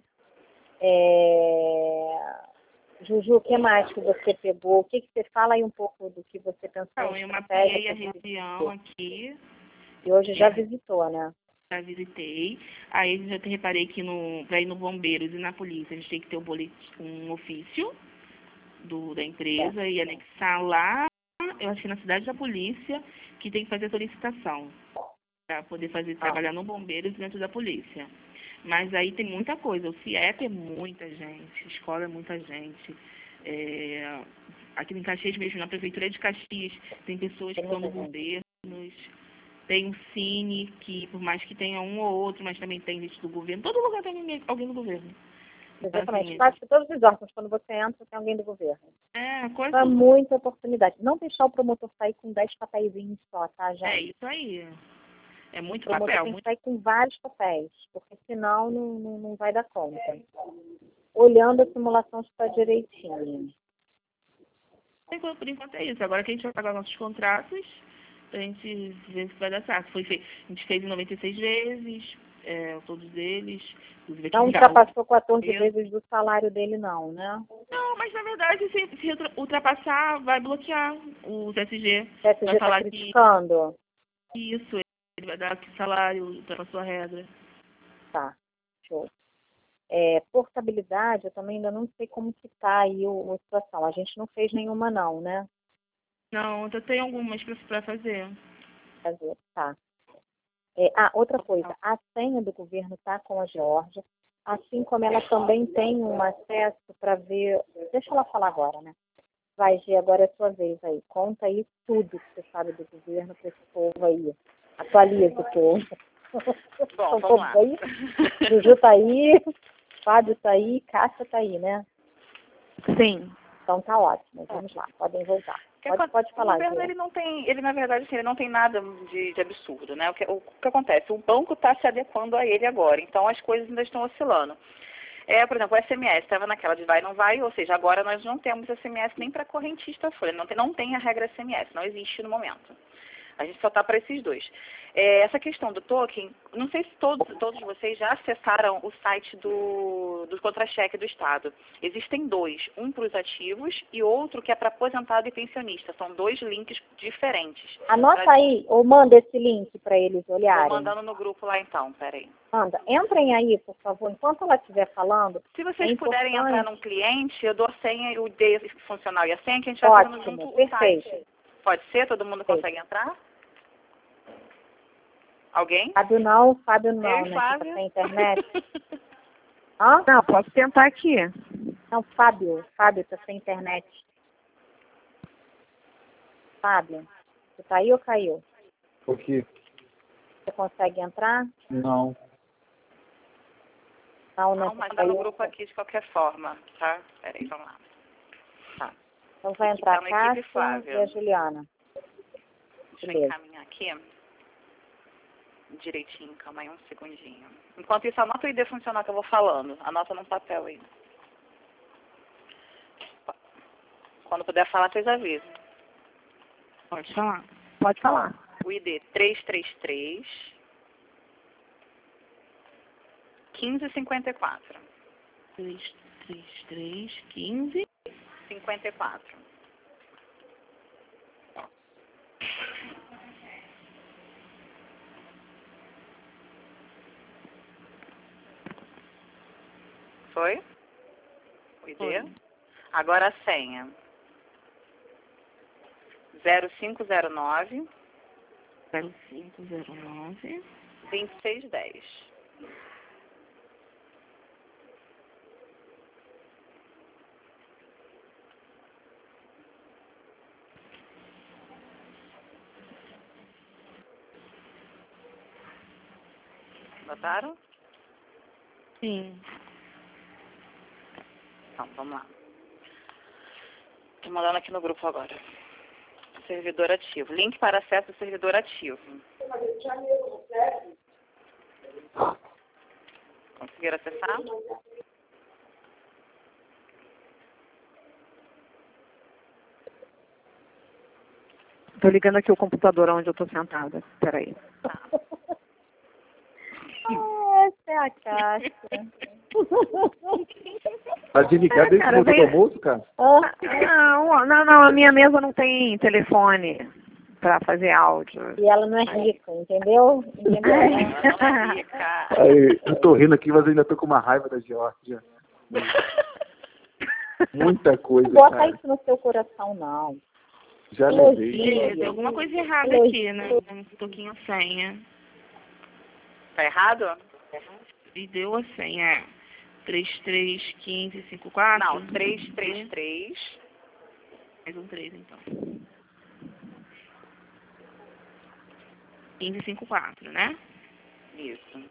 Juju, o que mais que você pegou? O que você fala aí um pouco do que você pensou? Então, eu mapeei a região aqui. E hoje já visitou, né? Já visitei. Aí eu já reparei que para ir no Bombeiros e na polícia, a gente tem que ter um ofício da empresa e anexar lá, eu acho que na cidade da polícia, que tem que fazer a solicitação para poder trabalhar no Bombeiros dentro da polícia. Mas aí tem muita coisa. O CIEP é muita gente, escola é muita gente. Aqui em Caxias mesmo, na Prefeitura de Caxias, tem pessoas que estão no Bombeiros. Tem o Cine, que por mais que tenha um ou outro, mas também tem gente do governo. Todo lugar tem alguém do governo. Exatamente. Assim, Quase que todos os órgãos, quando você entra, tem alguém do governo. coisa... É muita oportunidade. Não deixar o promotor sair com 10 papeizinhos só, tá, gente? É isso aí. É muito o promotor papel. Tem que sair com vários papéis, porque senão não vai dar conta. Olhando a simulação está direitinho. Por enquanto é isso. Agora que a gente vai pagar nossos contratos, a gente ver se vai dar certo. A gente fez em 96 vezes, todos eles. Não ultrapassou 14 vezes do salário dele, não, né? Não, mas na verdade, se ultrapassar, vai bloquear o TSG. O TSG vai falar tá criticando? Isso, ele vai dar que salário ultrapassou a regra. Tá, show. Portabilidade, eu também ainda não sei como que tá aí a situação. A gente não fez nenhuma não, né? Não, eu tenho algumas para fazer. Tá. Outra coisa, a senha do governo está com a Geórgia, assim como ela também tem um acesso para ver... Deixa ela falar agora, né? Vai, Gê, agora é a sua vez aí. Conta aí tudo que você sabe do governo para esse povo aí. Atualiza o povo. Bom, vamos lá. Aí. Juju tá aí, Fábio tá aí, Cássia tá aí, né? Sim. Então tá ótimo. Vamos lá, podem voltar. Pode falar. O governo, ele não tem, ele na verdade, assim, ele não tem nada de absurdo, né? O que acontece? O banco está se adequando a ele agora, então as coisas ainda estão oscilando. Por exemplo, o SMS estava naquela de vai e não vai, ou seja, agora nós não temos SMS nem para correntista folha, não tem a regra SMS, não existe no momento. A gente só está para esses dois. Essa questão do token, não sei se todos vocês já acessaram o site do contra-cheque do Estado. Existem dois, um para os ativos e outro que é para aposentado e pensionista. São dois links diferentes. Anota aí, ou manda esse link para eles olharem. Estou mandando no grupo lá então, peraí. Manda. Entrem aí, por favor, enquanto ela estiver falando. Se vocês puderem entrar num cliente, eu dou a senha, eu dei esse funcional e a senha que a gente vai fazendo junto o site. Pode ser? Todo mundo consegue entrar? Alguém? Fábio não, né? Fábio. Que tá sem internet. Não, posso tentar aqui. Não, Fábio tá sem internet. Fábio, você tá aí ou caiu? Por quê? Você consegue entrar? Não. Não, mandar no grupo aqui de qualquer forma, tá? Peraí, vamos lá. Tá. Então vai entrar a Cássia e a Juliana. Deixa eu encaminhar aqui. Direitinho, calma aí um segundinho. Enquanto isso, anota o ID funcional que eu vou falando. Anota num papel aí. Quando puder falar, vocês avisam. Pode falar. Pode falar. O ID 333 1554. 333 15 54. Foi? O ID? Foi. Agora a senha. 0509 0509 2610. Botaram? Sim. Então, vamos lá. Estou mandando aqui no grupo agora. Servidor ativo. Link para acesso ao servidor ativo. Conseguiram acessar? Tô ligando aqui o computador onde eu tô sentada. Peraí. Essa é a Cássia. Tá desligado desde cara, o do almoço, cara? Não, a minha mesa não tem telefone para fazer áudio. E ela não é rica, entendeu? Aí, eu tô rindo aqui, mas ainda tô com uma raiva da Geórgia. Muita coisa, Bota cara. isso no seu coração, não. Já levei. Tem alguma coisa errada aqui, né? Um pouquinho a senha. Tá errado? E deu a senha. 331554? Não, 333. Mais um 3, então. 1554, né? Isso.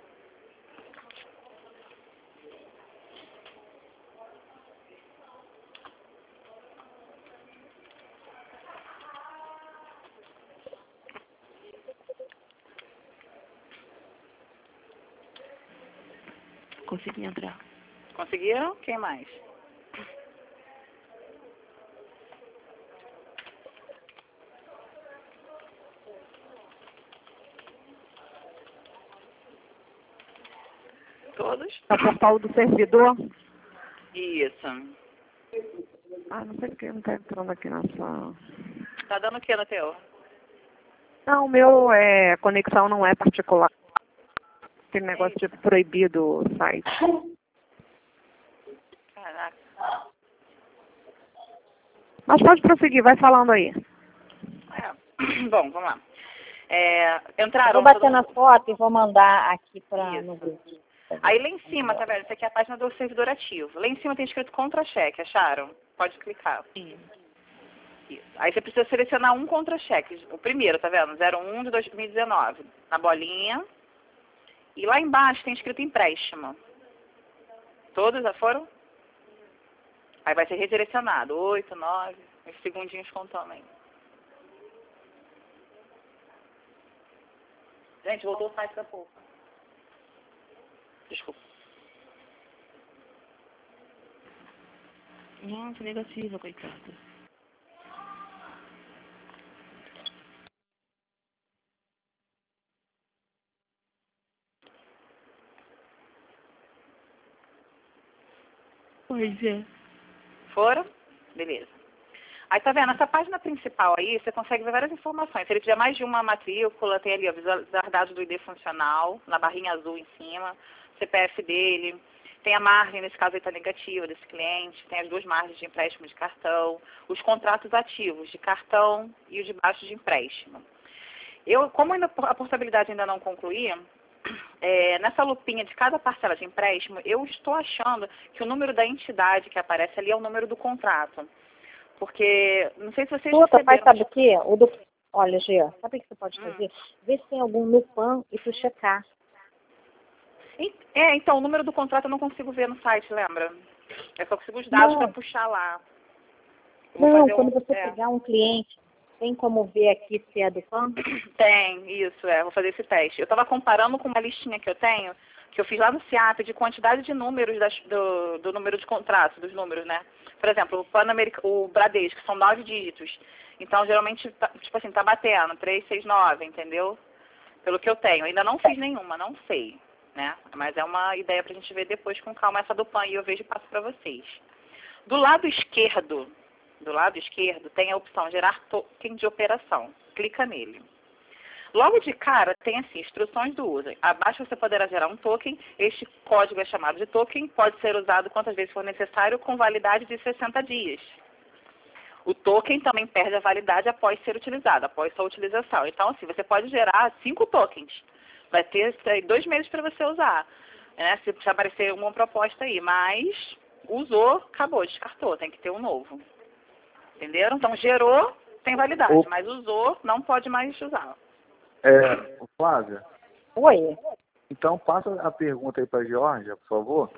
Consegui entrar. Conseguiram? Quem mais? Todos? É o portal do servidor? Isso. Não sei porque não tá entrando aqui nessa... Tá dando o que no teu? Não, o meu conexão não é particular. Aquele negócio de proibido o site. Caraca. Mas pode prosseguir, vai falando aí. Bom, vamos lá. Entraram... Vou bater na foto e vou mandar aqui para no grupo. Aí lá em cima, tá vendo? Essa aqui é a página do servidor ativo. Lá em cima tem escrito contra-cheque, acharam? Pode clicar. Sim. Isso. Aí você precisa selecionar um contra-cheque. O primeiro, tá vendo? 01 de 2019. Na bolinha. E lá embaixo tem escrito empréstimo. Todos já foram? Aí vai ser redirecionado. 8, 9, uns segundinhos contando aí. Gente, voltou o site da pouco. Desculpa. Nossa, negativa, coitada. Pois é. Foram? Beleza. Aí tá vendo, essa página principal aí, você consegue ver várias informações. Se ele tiver mais de uma matrícula, tem ali, ó, visualizar dados do ID funcional, na barrinha azul em cima, CPF dele, tem a margem, nesse caso aí tá negativa desse cliente, tem as duas margens de empréstimo de cartão, os contratos ativos de cartão e os de baixo de empréstimo. Como a portabilidade ainda não concluí, nessa lupinha de cada parcela de empréstimo, eu estou achando que o número da entidade que aparece ali é o número do contrato. Porque, não sei se vocês Pai, sabe o quê? Olha, Gia, sabe o que você pode fazer? Vê se tem algum no PAN e tu checar. Então, o número do contrato eu não consigo ver no site, lembra? Eu só consigo os dados para puxar lá. Não, quando você pegar um cliente, tem como ver aqui se é do PAN? Tem, isso, vou fazer esse teste. Eu estava comparando com uma listinha que eu tenho, que eu fiz lá no CIAP, de quantidade de números do número de contrato, dos números, né? Por exemplo, o Bradesco, são 9 dígitos. Então, geralmente, tipo assim, tá batendo, 369, entendeu? Pelo que eu tenho. Ainda não fiz nenhuma, não sei, né? Mas é uma ideia pra gente ver depois com calma essa do PAN e eu vejo e passo pra vocês. Do lado esquerdo, tem a opção gerar token de operação. Clica nele. Logo de cara, tem assim, instruções do uso. Abaixo você poderá gerar um token. Este código é chamado de token. Pode ser usado quantas vezes for necessário, com validade de 60 dias. O token também perde a validade após ser utilizado, após sua utilização. Então, assim, você pode gerar 5 tokens. Vai ter 2 meses para você usar, né? Se aparecer uma proposta aí. Mas usou, acabou, descartou. Tem que ter um novo. Entenderam? Então, gerou, tem validade. Mas usou, não pode mais usar. Flávia. Oi. Então, passa a pergunta aí para a Georgia, por favor.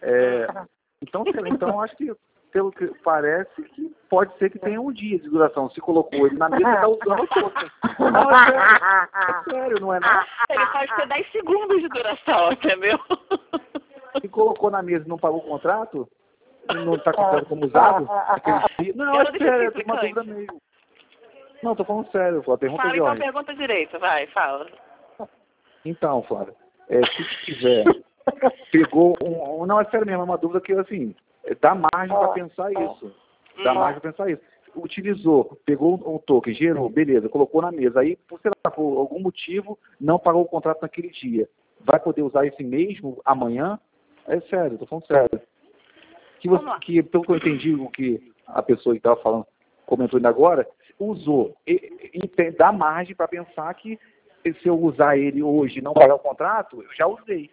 Então, acho que, pelo que parece, que pode ser que tenha um dia de duração. Se colocou ele na mesa, está usando o token. Não, é sério, não é nada. Ele pode ter 10 segundos de duração, entendeu? Se colocou na mesa e não pagou o contrato, não está contado como usado, aquele dia... Não, é sério, tem uma dúvida meio... Não, tô falando sério, Flávia. Pergunta Fala, de então, ordem. pergunta direito, vai, fala. Então, Flávia, se tiver, pegou não, é sério mesmo, é uma dúvida que, assim, dá margem para pensar isso. Dá margem para pensar isso. Utilizou, pegou um token, gerou, beleza, colocou na mesa. Aí, sei lá, por algum motivo, não pagou o contrato naquele dia. Vai poder usar esse mesmo amanhã? É sério, tô falando sério. Que pelo que eu entendi, o que a pessoa que estava falando, comentou ainda agora, usou. Dá margem para pensar que se eu usar ele hoje e não pagar o contrato, eu já usei.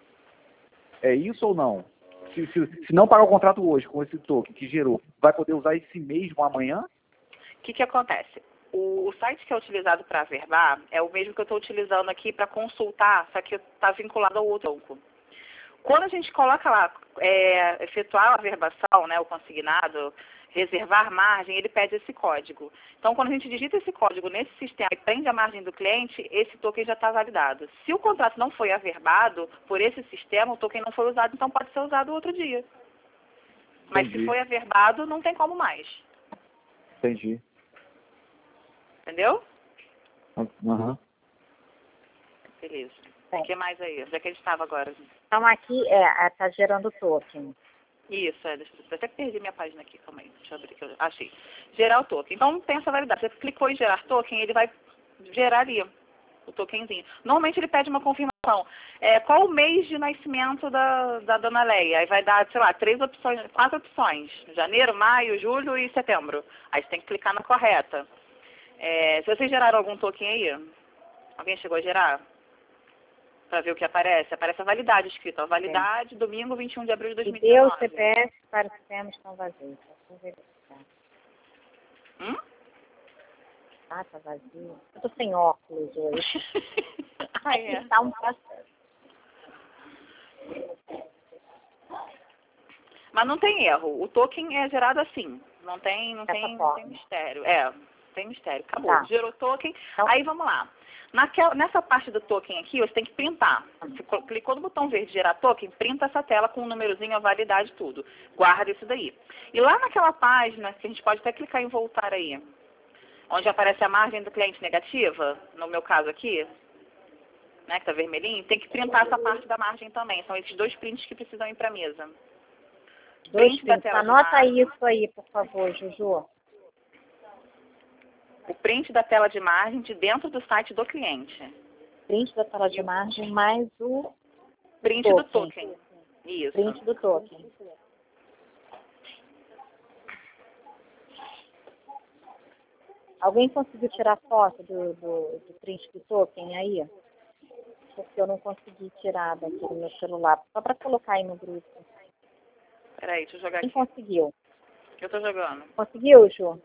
É isso ou não? Se não pagar o contrato hoje com esse token que gerou, vai poder usar esse mesmo amanhã? O que acontece? O site que é utilizado para averbar é o mesmo que eu estou utilizando aqui para consultar, só que está vinculado ao outro banco. Quando a gente coloca lá, efetuar a averbação, né, o consignado, reservar margem, ele pede esse código. Então, quando a gente digita esse código nesse sistema e prende a margem do cliente, esse token já está validado. Se o contrato não foi averbado por esse sistema, o token não foi usado, então pode ser usado outro dia. Mas se foi averbado, não tem como mais. Entendi. Entendeu? Uhum. Beleza. O que mais aí? Onde é que a gente estava agora? Então aqui está gerando token. Isso, deixa eu até perdi minha página aqui, calma aí, deixa eu abrir que eu achei. Gerar o token. Então tem essa validade. Você clicou em gerar token, ele vai gerar ali o tokenzinho. Normalmente ele pede uma confirmação. Qual o mês de nascimento da dona Leia? Aí vai dar, sei lá, 4 opções. Janeiro, maio, julho e setembro. Aí você tem que clicar na correta. Se vocês geraram algum token aí, alguém chegou a gerar? Para ver o que aparece. Aparece a validade escrita. Validade, domingo, 21 de abril de 2019. E deu CPF para os sistemas estão vazios. Vou verificar. Tá vazio. Eu tô sem óculos hoje. Tá um processo. Mas não tem erro. O token é gerado assim. Não tem mistério. Tem mistério. Acabou. Tá. Gerou token. Então, aí vamos lá. Nessa parte do token aqui, você tem que printar. Você clicou no botão verde gerar token, printa essa tela com o númerozinho, a validade, tudo. Guarda isso daí. E lá naquela página, que a gente pode até clicar em voltar aí, onde aparece a margem do cliente negativa, no meu caso aqui, né, que tá vermelhinho, tem que printar essa parte da margem também. São esses 2 prints que precisam ir para a mesa. Print da tela. Anota isso aí, por favor, Juju. O print da tela de margem de dentro do site do cliente. Print da tela de margem mais o print token. Do token. Isso. Print do token. Alguém conseguiu tirar foto do print do token aí? Porque eu não consegui tirar daqui do meu celular. Só para colocar aí no grupo. Peraí, deixa eu jogar Quem aqui. conseguiu? Eu tô jogando. Conseguiu, Ju?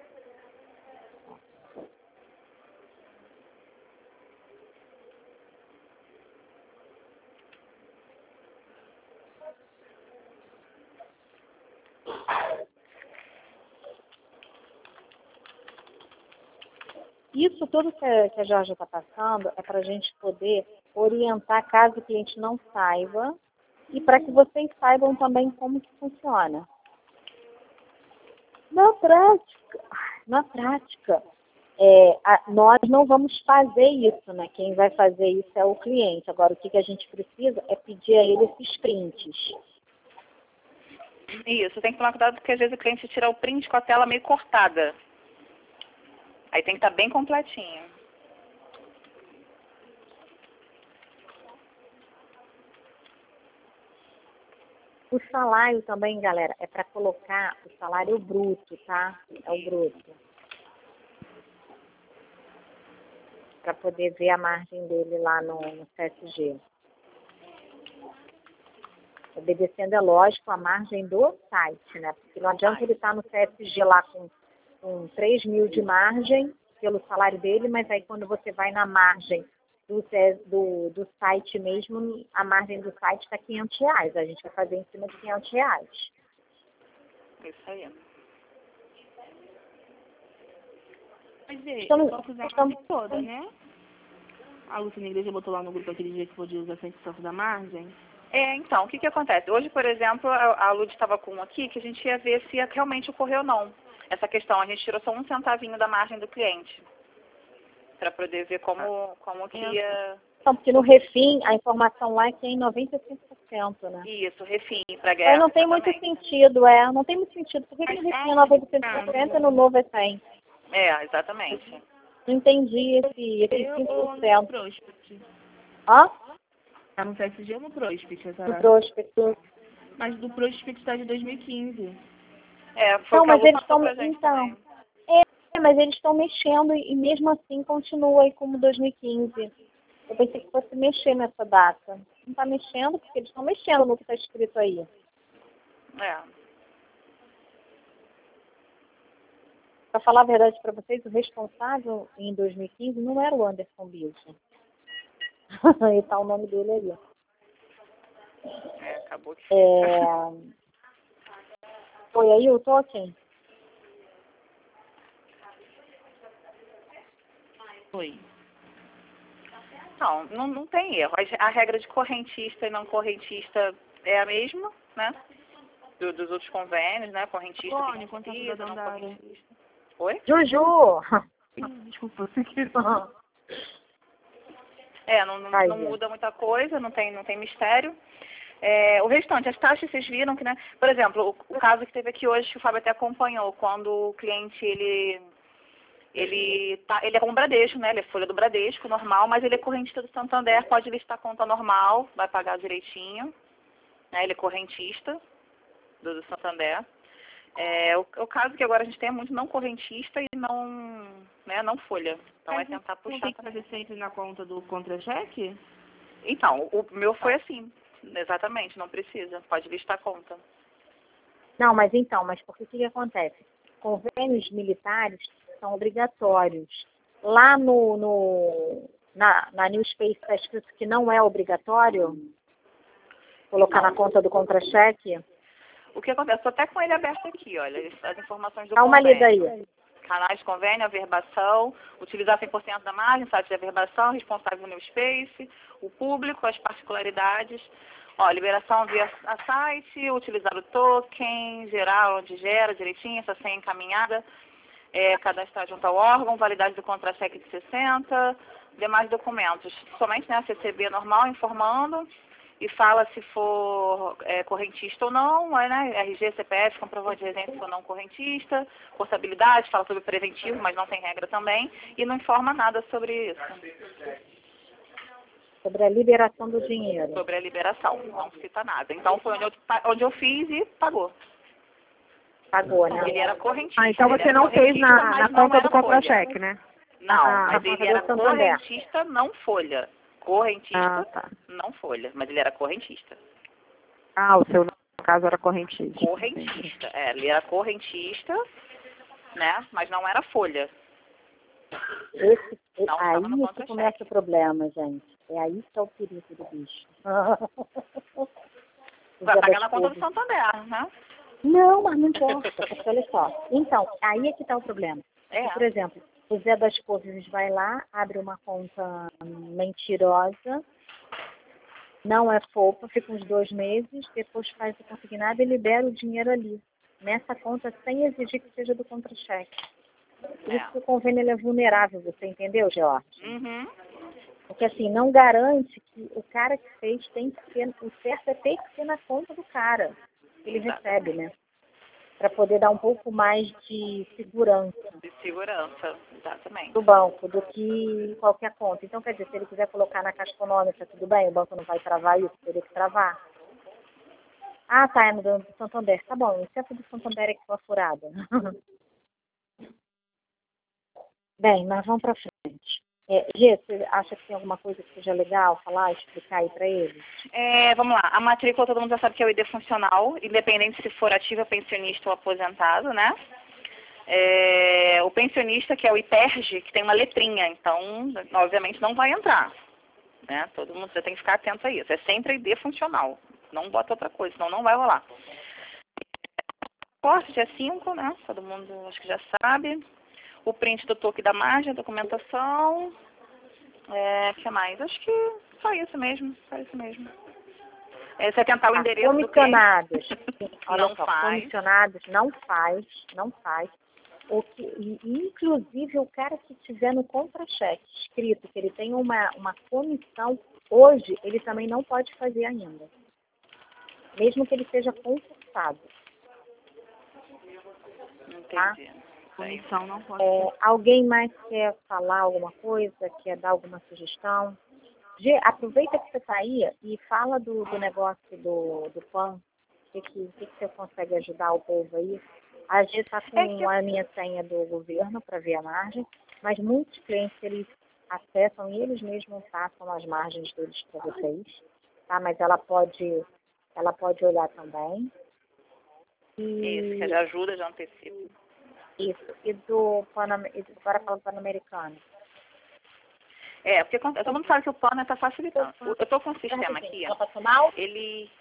Isso tudo que a Jorge está passando é para a gente poder orientar caso o cliente não saiba e para que vocês saibam também como que funciona. Na prática, nós não vamos fazer isso, né? Quem vai fazer isso é o cliente. Agora, o que a gente precisa é pedir a ele esses prints. Isso, tem que tomar cuidado porque às vezes o cliente tira o print com a tela meio cortada. Aí tem que estar bem completinho. O salário também, galera, é para colocar o salário bruto, tá? É o bruto. Para poder ver a margem dele lá no CSG. Obedecendo, é lógico, a margem do site, né? Porque não adianta ele estar no CSG lá com 3 mil de margem pelo salário dele, mas aí quando você vai na margem do site mesmo, a margem do site está R$500. A gente vai fazer em cima de R$500. Isso aí. Mas eu posso usar a margem toda, né? A Lúcia Negra já botou lá no grupo aquele dia que podia usar 100% da margem. Então, o que acontece? Hoje, por exemplo, a Lud estava com um aqui que a gente ia ver se realmente ocorreu ou não. Essa questão, a gente tirou só 1 centavinho da margem do cliente. Para poder ver como que ia... Então, porque no Refim, a informação lá é que é em 95%, né? Isso, Refim, para guerra. Aí não tem muito sentido, não tem muito sentido. Por que no Refim é 95% e no novo é 100%? Exatamente. Não entendi esse 5%. Prospect. Hã? Tá no CSG ou no Prospect? No Prospect. Mas do Prospect está de 2015. Foi não, o que a mas Lu eles passou estão... pra gente Então, também. mas eles estão mexendo e mesmo assim continua aí como 2015. Eu pensei que fosse mexer nessa data. Não está mexendo porque eles estão mexendo no que está escrito aí. Para falar a verdade para vocês, o responsável em 2015 não era o Anderson Bilson. E está o nome dele ali. Acabou que... Foi aí o token? Foi. Não tem erro. A regra de correntista e não correntista é a mesma, né? Dos outros convênios, né? Correntista, Cone, quanto cidadão não da área. correntista. Oi? Juju! Desculpa, você que não muda muita coisa, não tem mistério. O restante, as taxas, vocês viram que, né? Por exemplo, o caso que teve aqui hoje, que o Fábio até acompanhou, quando o cliente, ele é como Bradesco, né? Ele é folha do Bradesco, normal, mas ele é correntista do Santander, pode listar conta normal, vai pagar direitinho, né? Ele é correntista do Santander. O caso que agora a gente tem é muito não correntista e não folha. Então mas é tentar puxar. Não tem que fazer sempre na conta do contra-cheque? Então, o meu foi assim, exatamente, não precisa, pode listar a conta. Não, mas por que acontece? Convênios militares são obrigatórios. Lá na New Space está escrito que não é obrigatório colocar na conta do contra-cheque? O que acontece? Estou até com ele aberto aqui, olha, as informações do Dá uma convênio. lida aí. Canais de convênio, averbação, utilizar 100% da margem, site de averbação, responsável no New Space, o público, as particularidades. Liberação via a site, utilizar o token, gerar onde gera direitinho, essa senha encaminhada, cadastrar junto ao órgão, validade do contra-cheque de 60, demais documentos. Somente, né, a CCB normal informando e fala se for correntista ou não, né, RG, CPF, comprovante de residência ou não correntista, portabilidade, fala sobre preventivo, mas não tem regra também, e não informa nada sobre isso. Sobre a liberação do dinheiro. Sobre a liberação, não cita nada. Então foi onde eu fiz e pagou. Pagou, né? Ele era correntista. Então você não fez na conta do contra-cheque, né? Não, mas ele era correntista, não folha. Correntista, não folha, mas ele era correntista. O seu, no caso, era correntista. Correntista, ele era correntista, né, mas não era folha. Aí que começa o problema, gente. É aí que é o perigo do bicho. Vai pagar na conta do Santander, né? Não, mas não importa, porque olha só. Então, aí é que está o problema. Por exemplo, o Zé das Couves vai lá, abre uma conta mentirosa, não é fofa, fica uns 2 meses, depois faz o consignado e libera o dinheiro ali. nessa conta sem exigir que seja do contra-cheque. Por isso que o convênio ele é vulnerável, você entendeu, George? Uhum. Porque assim, não garante que o cara que fez tem que ser, o certo é ter que ser na conta do cara que ele recebe, né? Para poder dar um pouco mais de segurança. De segurança, exatamente. Do banco, do que qualquer conta. Então, quer dizer, se ele quiser colocar na Caixa Econômica, tudo bem, o banco não vai travar isso, teria que travar. Ah, tá, é no do Santander. Tá bom, o exceto do Santander é que foi furada. Bem, mas vamos para frente. Gê, você acha que tem alguma coisa que seja legal falar, explicar aí para eles? Vamos lá, a matrícula todo mundo já sabe que é o ID funcional, independente se for ativa, pensionista ou aposentado, né? O pensionista, que é o IPERJ, que tem uma letrinha, então, obviamente, não vai entrar. Né? Todo mundo já tem que ficar atento a isso. É sempre ID funcional. Não bota outra coisa, senão não vai rolar. Porte dia 5, né? Todo mundo acho que já sabe. O print do toque da margem, a documentação. O que mais? Acho que só isso mesmo. Você tentar o endereço comissionados. Olha não só, faz. Comissionados não faz. Inclusive, o cara que tiver no contra-cheque escrito que ele tem uma comissão, hoje ele também não pode fazer ainda. Mesmo que ele seja concursado. Tá? Entendi. Comissão não pode. Alguém mais quer falar alguma coisa? Quer dar alguma sugestão? Gê, aproveita que você está aí e fala do negócio do PAN. O que você consegue ajudar o povo aí? A Gê está com a minha senha do governo para ver a margem, mas muitos clientes eles acessam e eles mesmos passam as margens deles para vocês. Tá? Mas ela pode olhar também. Isso, que já ajuda, já antecipa. Isso. E agora fala do Pan-Americano. Porque todo mundo fala que o Pan está facilitando. Eu estou com um sistema aqui, ele...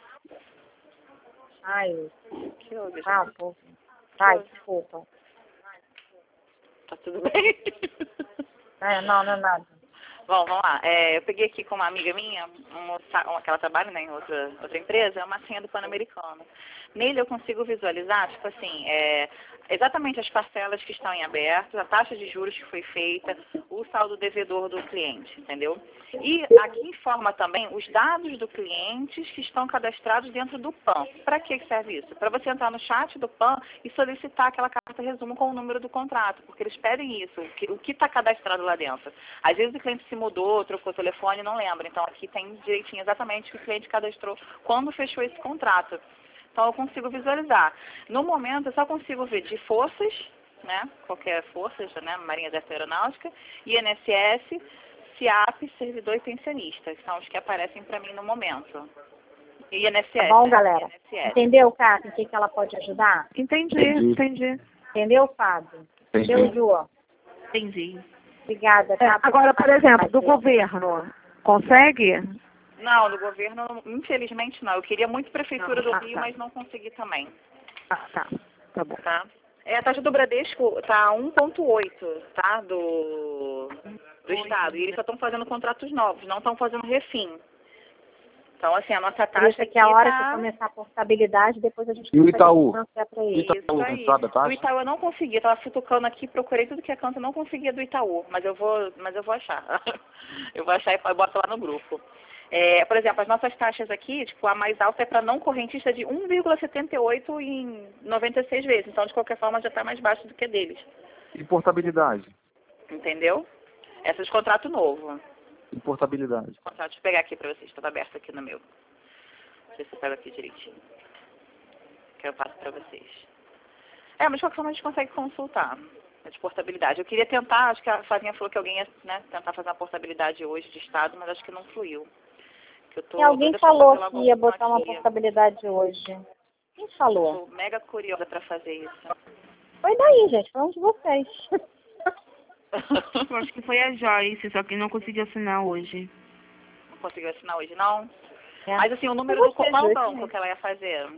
Ai, que houve, vai, desculpa. Tá tudo bem? Não é nada. Bom, vamos lá. Eu peguei aqui com uma amiga minha, que ela trabalha, né, em outra empresa, uma senha do Pan-Americano. Nele eu consigo visualizar, tipo assim, exatamente as parcelas que estão em aberto, a taxa de juros que foi feita, o saldo devedor do cliente, entendeu? E aqui informa também os dados do cliente que estão cadastrados dentro do PAN. Para que serve isso? Para você entrar no chat do PAN e solicitar aquela carta resumo com o número do contrato, porque eles pedem isso, o que está cadastrado lá dentro. Às vezes o cliente se mudou, trocou o telefone e não lembra. Então aqui tem direitinho exatamente o que o cliente cadastrou quando fechou esse contrato. Então eu consigo visualizar. No momento eu só consigo ver de forças, né? Qualquer forças, né? Marinha Exército Aeronáutica, INSS, SIAP, servidor e pensionista, que são os que aparecem para mim no momento. E INSS. Tá bom, galera? INSS. Entendeu, Cássio, em que ela pode ajudar? Entendi. Entendeu, Fábio? Entendeu, Ju? Entendi. Obrigada. Tá? Agora, por exemplo, do governo, consegue? Não, do governo, infelizmente não. Eu queria muito Prefeitura do Rio, tá. mas não consegui também. Tá bom. Tá? A taxa do Bradesco tá 1,8, tá? Do Estado. E eles só estão fazendo contratos novos, não estão fazendo refim. Então, assim, a nossa taxa Isso aqui é a hora que começar a portabilidade, depois a gente E o Itaú? Para ele. Isso aí. Do Itaú eu não consegui, estava futucando aqui, procurei tudo que é canto, eu não conseguia do Itaú, mas eu vou achar. Eu vou achar e boto lá no grupo. Por exemplo, as nossas taxas aqui, tipo, a mais alta é para não correntista de 1,78 em 96 vezes. Então, de qualquer forma, já está mais baixo do que a deles. E portabilidade? Entendeu? Essa de contrato novo. E portabilidade? Deixa eu pegar aqui para vocês, está aberto aqui no meu. Deixa eu ver se eu pego aqui direitinho. Que eu passo para vocês. Mas de qualquer forma a gente consegue consultar. De portabilidade. Eu queria tentar, acho que a Flavinha falou que alguém ia, né, tentar fazer uma portabilidade hoje de Estado, mas acho que não fluiu. E alguém falou que ia botar uma portabilidade hoje. Quem falou? Estou mega curiosa para fazer isso. Foi daí, gente. Falando de vocês. Acho que foi a Joyce, só que não conseguiu assinar hoje. Não conseguiu assinar hoje, não? Mas assim, o número do qual banco que ela ia fazer?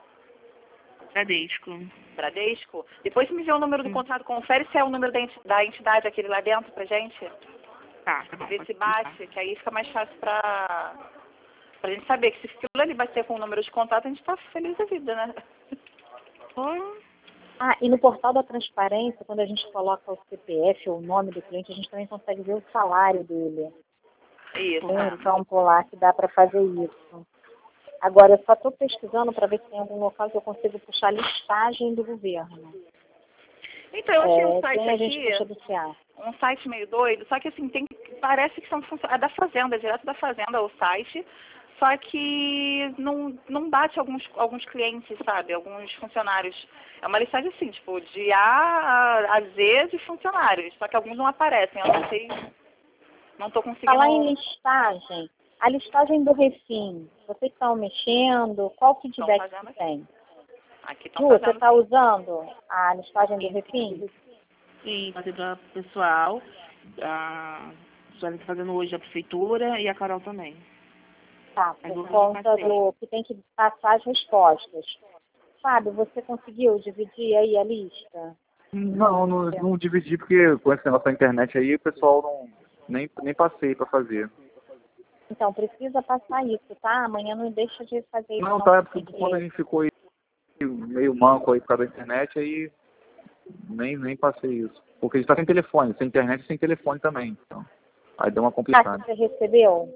Bradesco. Depois me vê o número do contrato, confere se é o número da entidade aquele lá dentro pra gente. Tá bom. Vê se bate, que aí fica mais fácil pra gente saber que se aquilo ali bater com o número de contrato, a gente tá feliz da vida, né? E no portal da transparência, quando a gente coloca o CPF ou o nome do cliente, a gente também consegue ver o salário dele. Isso. Tem um campo lá que dá para fazer isso. Agora, eu só estou pesquisando para ver se tem algum local que eu consigo puxar a listagem do governo. Então, eu achei um site quem a gente aqui, puxa do CA? um site meio doido, só que assim, parece que são é da Fazenda, é direto da Fazenda o site, só que não bate alguns clientes, sabe? Alguns funcionários. É uma listagem assim, tipo, de A Z de funcionários, só que alguns não aparecem, eu não sei, não estou conseguindo... Falar em listagem, a listagem do Refim, vocês estão mexendo? Qual feedback que tem? Aqui Ju, você está usando a listagem do Refim? Sim, fazer para o pessoal. A Sueli está fazendo hoje a prefeitura e a Carol também. Tá, por conta do que tem que passar as respostas. Fábio, você conseguiu dividir aí a lista? Não dividi, porque com esse negócio da internet aí, o pessoal nem passei para fazer. Então, precisa passar isso, tá? Amanhã não deixa de fazer isso. Não, tá, é porque quando a gente ficou aí meio manco aí por causa da internet, aí nem passei isso. Porque a gente tá sem telefone, sem internet e sem telefone também. Então, aí deu uma complicada. Você recebeu?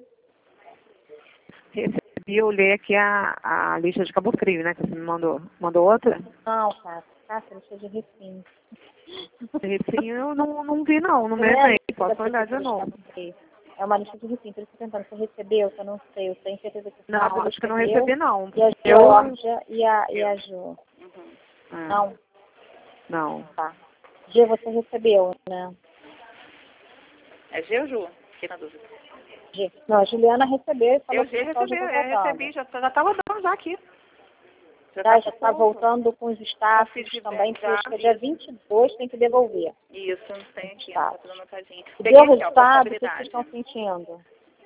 Recebi, eu olhei aqui a lista de Cabo Frio, né? Que você me mandou. Mandou outra? Não, Cássio, lista de Refim. Refim eu não vi, não me e-mail. Posso olhar de novo. É uma lista de Refim, por isso que eu tô tentando. Você recebeu? Eu não sei, eu tenho certeza que você não. Acho que não recebi, não. E a Georgia e a Ju? Não? Não. Tá. G, você recebeu, né? É G ou Ju? Fiquei na dúvida. G. Não, a Juliana recebeu e falou Eu recebi, já tá rodando já aqui. Já está voltando com os status também, porque acho que dia 22 tem que devolver. Isso, não tem aqui, tá tudo anotadinho. Deu o resultado, o que vocês estão sentindo?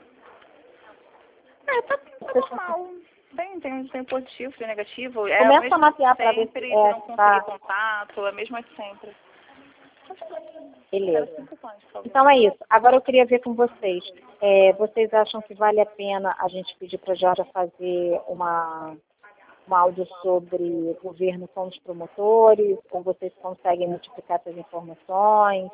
Tá normal. Tem positivo, tem negativo. Começa a mapear para ver se não conseguir contato, é a mesma de sempre. Beleza. Então é isso. Agora eu queria ver com vocês. Vocês acham que vale a pena a gente pedir para a Georgia fazer um áudio sobre governo com os promotores? Ou vocês conseguem multiplicar essas informações?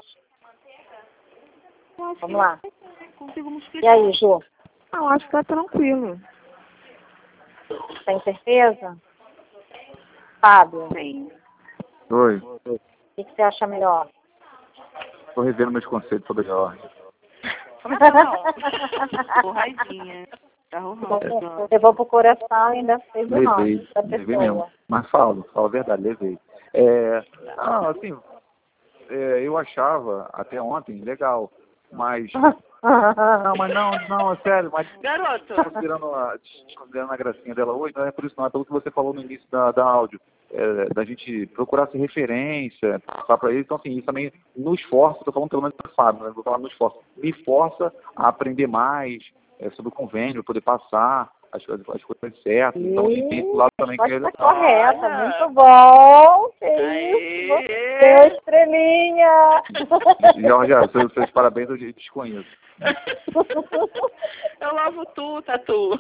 Vamos lá. E aí, Ju? Eu acho que tá tranquilo. Tem certeza? Fábio? Sim. Oi. O que você acha melhor? Estou revendo meus conceitos sobre a ordem. Porradinha. Tá rolando. Levou pro coração e ainda fez o nome da Levei pessoa. mesmo. Mas falo a verdade, levei. Assim, eu achava até ontem legal, mas... Não, é sério, mas... Garoto! Considerando a gracinha dela hoje, não é por isso não, é pelo que você falou no início da áudio, da gente procurar ser referência, passar para eles, então assim, isso também nos força, estou falando pelo menos para o Fábio, né? Vou falar nos força, me força a aprender mais sobre o convênio, poder passar as coisas certas, então assim, tem esse lado também que ele... Correta, muito bom, que isso, deu estrelinha. Jorge, seus parabéns eu desconheço. Eu lavo tu, Tatu.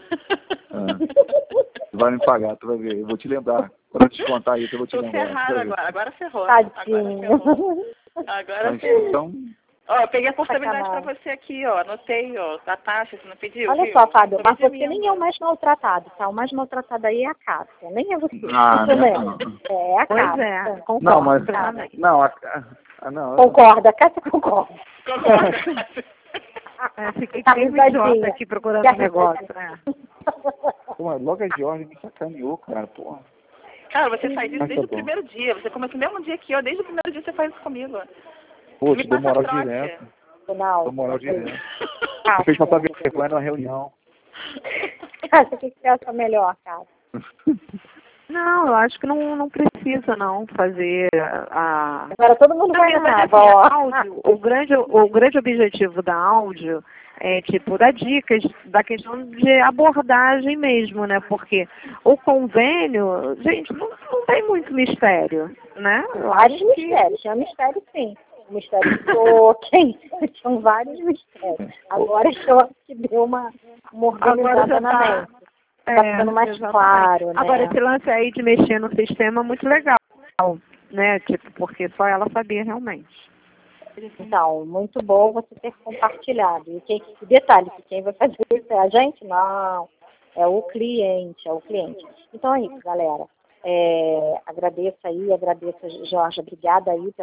Tu vai me pagar, tu vai ver. Eu vou te lembrar. Quando eu descontar isso, eu vou te lembrar. Tô ferrado agora ferrou. Tadinho. Agora ferrou. Então... Ó, eu peguei a portabilidade pra você aqui, ó. Anotei, ó. Da taxa, você não pediu? Olha só, Fábio, mas você nem é o mais maltratado, tá? O mais maltratado aí é a Cássia, nem é você. Não. É a Cássia. Pois é, concordo. Não, mas... Não, Concorda, a Cássia concorda. Fiquei meio idiota aqui procurando um negócio, né? Pô, logo a Georgia me sacaneou, cara, porra. Cara, você faz isso desde o primeiro dia. Você começa o mesmo dia aqui, ó. Desde o primeiro dia você faz isso comigo. Pô, te dou moral direto. Dou moral direto. Você fez passar vergonha numa reunião. Cássia, o que você acha melhor, Cássia? Não, eu acho que não precisa não fazer a... Agora todo mundo vai na áudio. O grande objetivo da áudio é tipo dar dicas da questão de abordagem mesmo, né? Porque o convênio, gente, não tem muito mistério, né? Vários mistérios, tinha mistério sim. O mistério do token, tinham vários mistérios. Agora eu acho que deu uma organizada na mente. Tá ficando mais exatamente. claro, né? Agora, esse lance aí de mexer no sistema é muito legal, né? Tipo, porque só ela sabia realmente. Então, muito bom você ter compartilhado. E detalhe, que quem vai fazer isso é a gente? Não, é o cliente, Então é isso, galera. Agradeço, Jorge, obrigada aí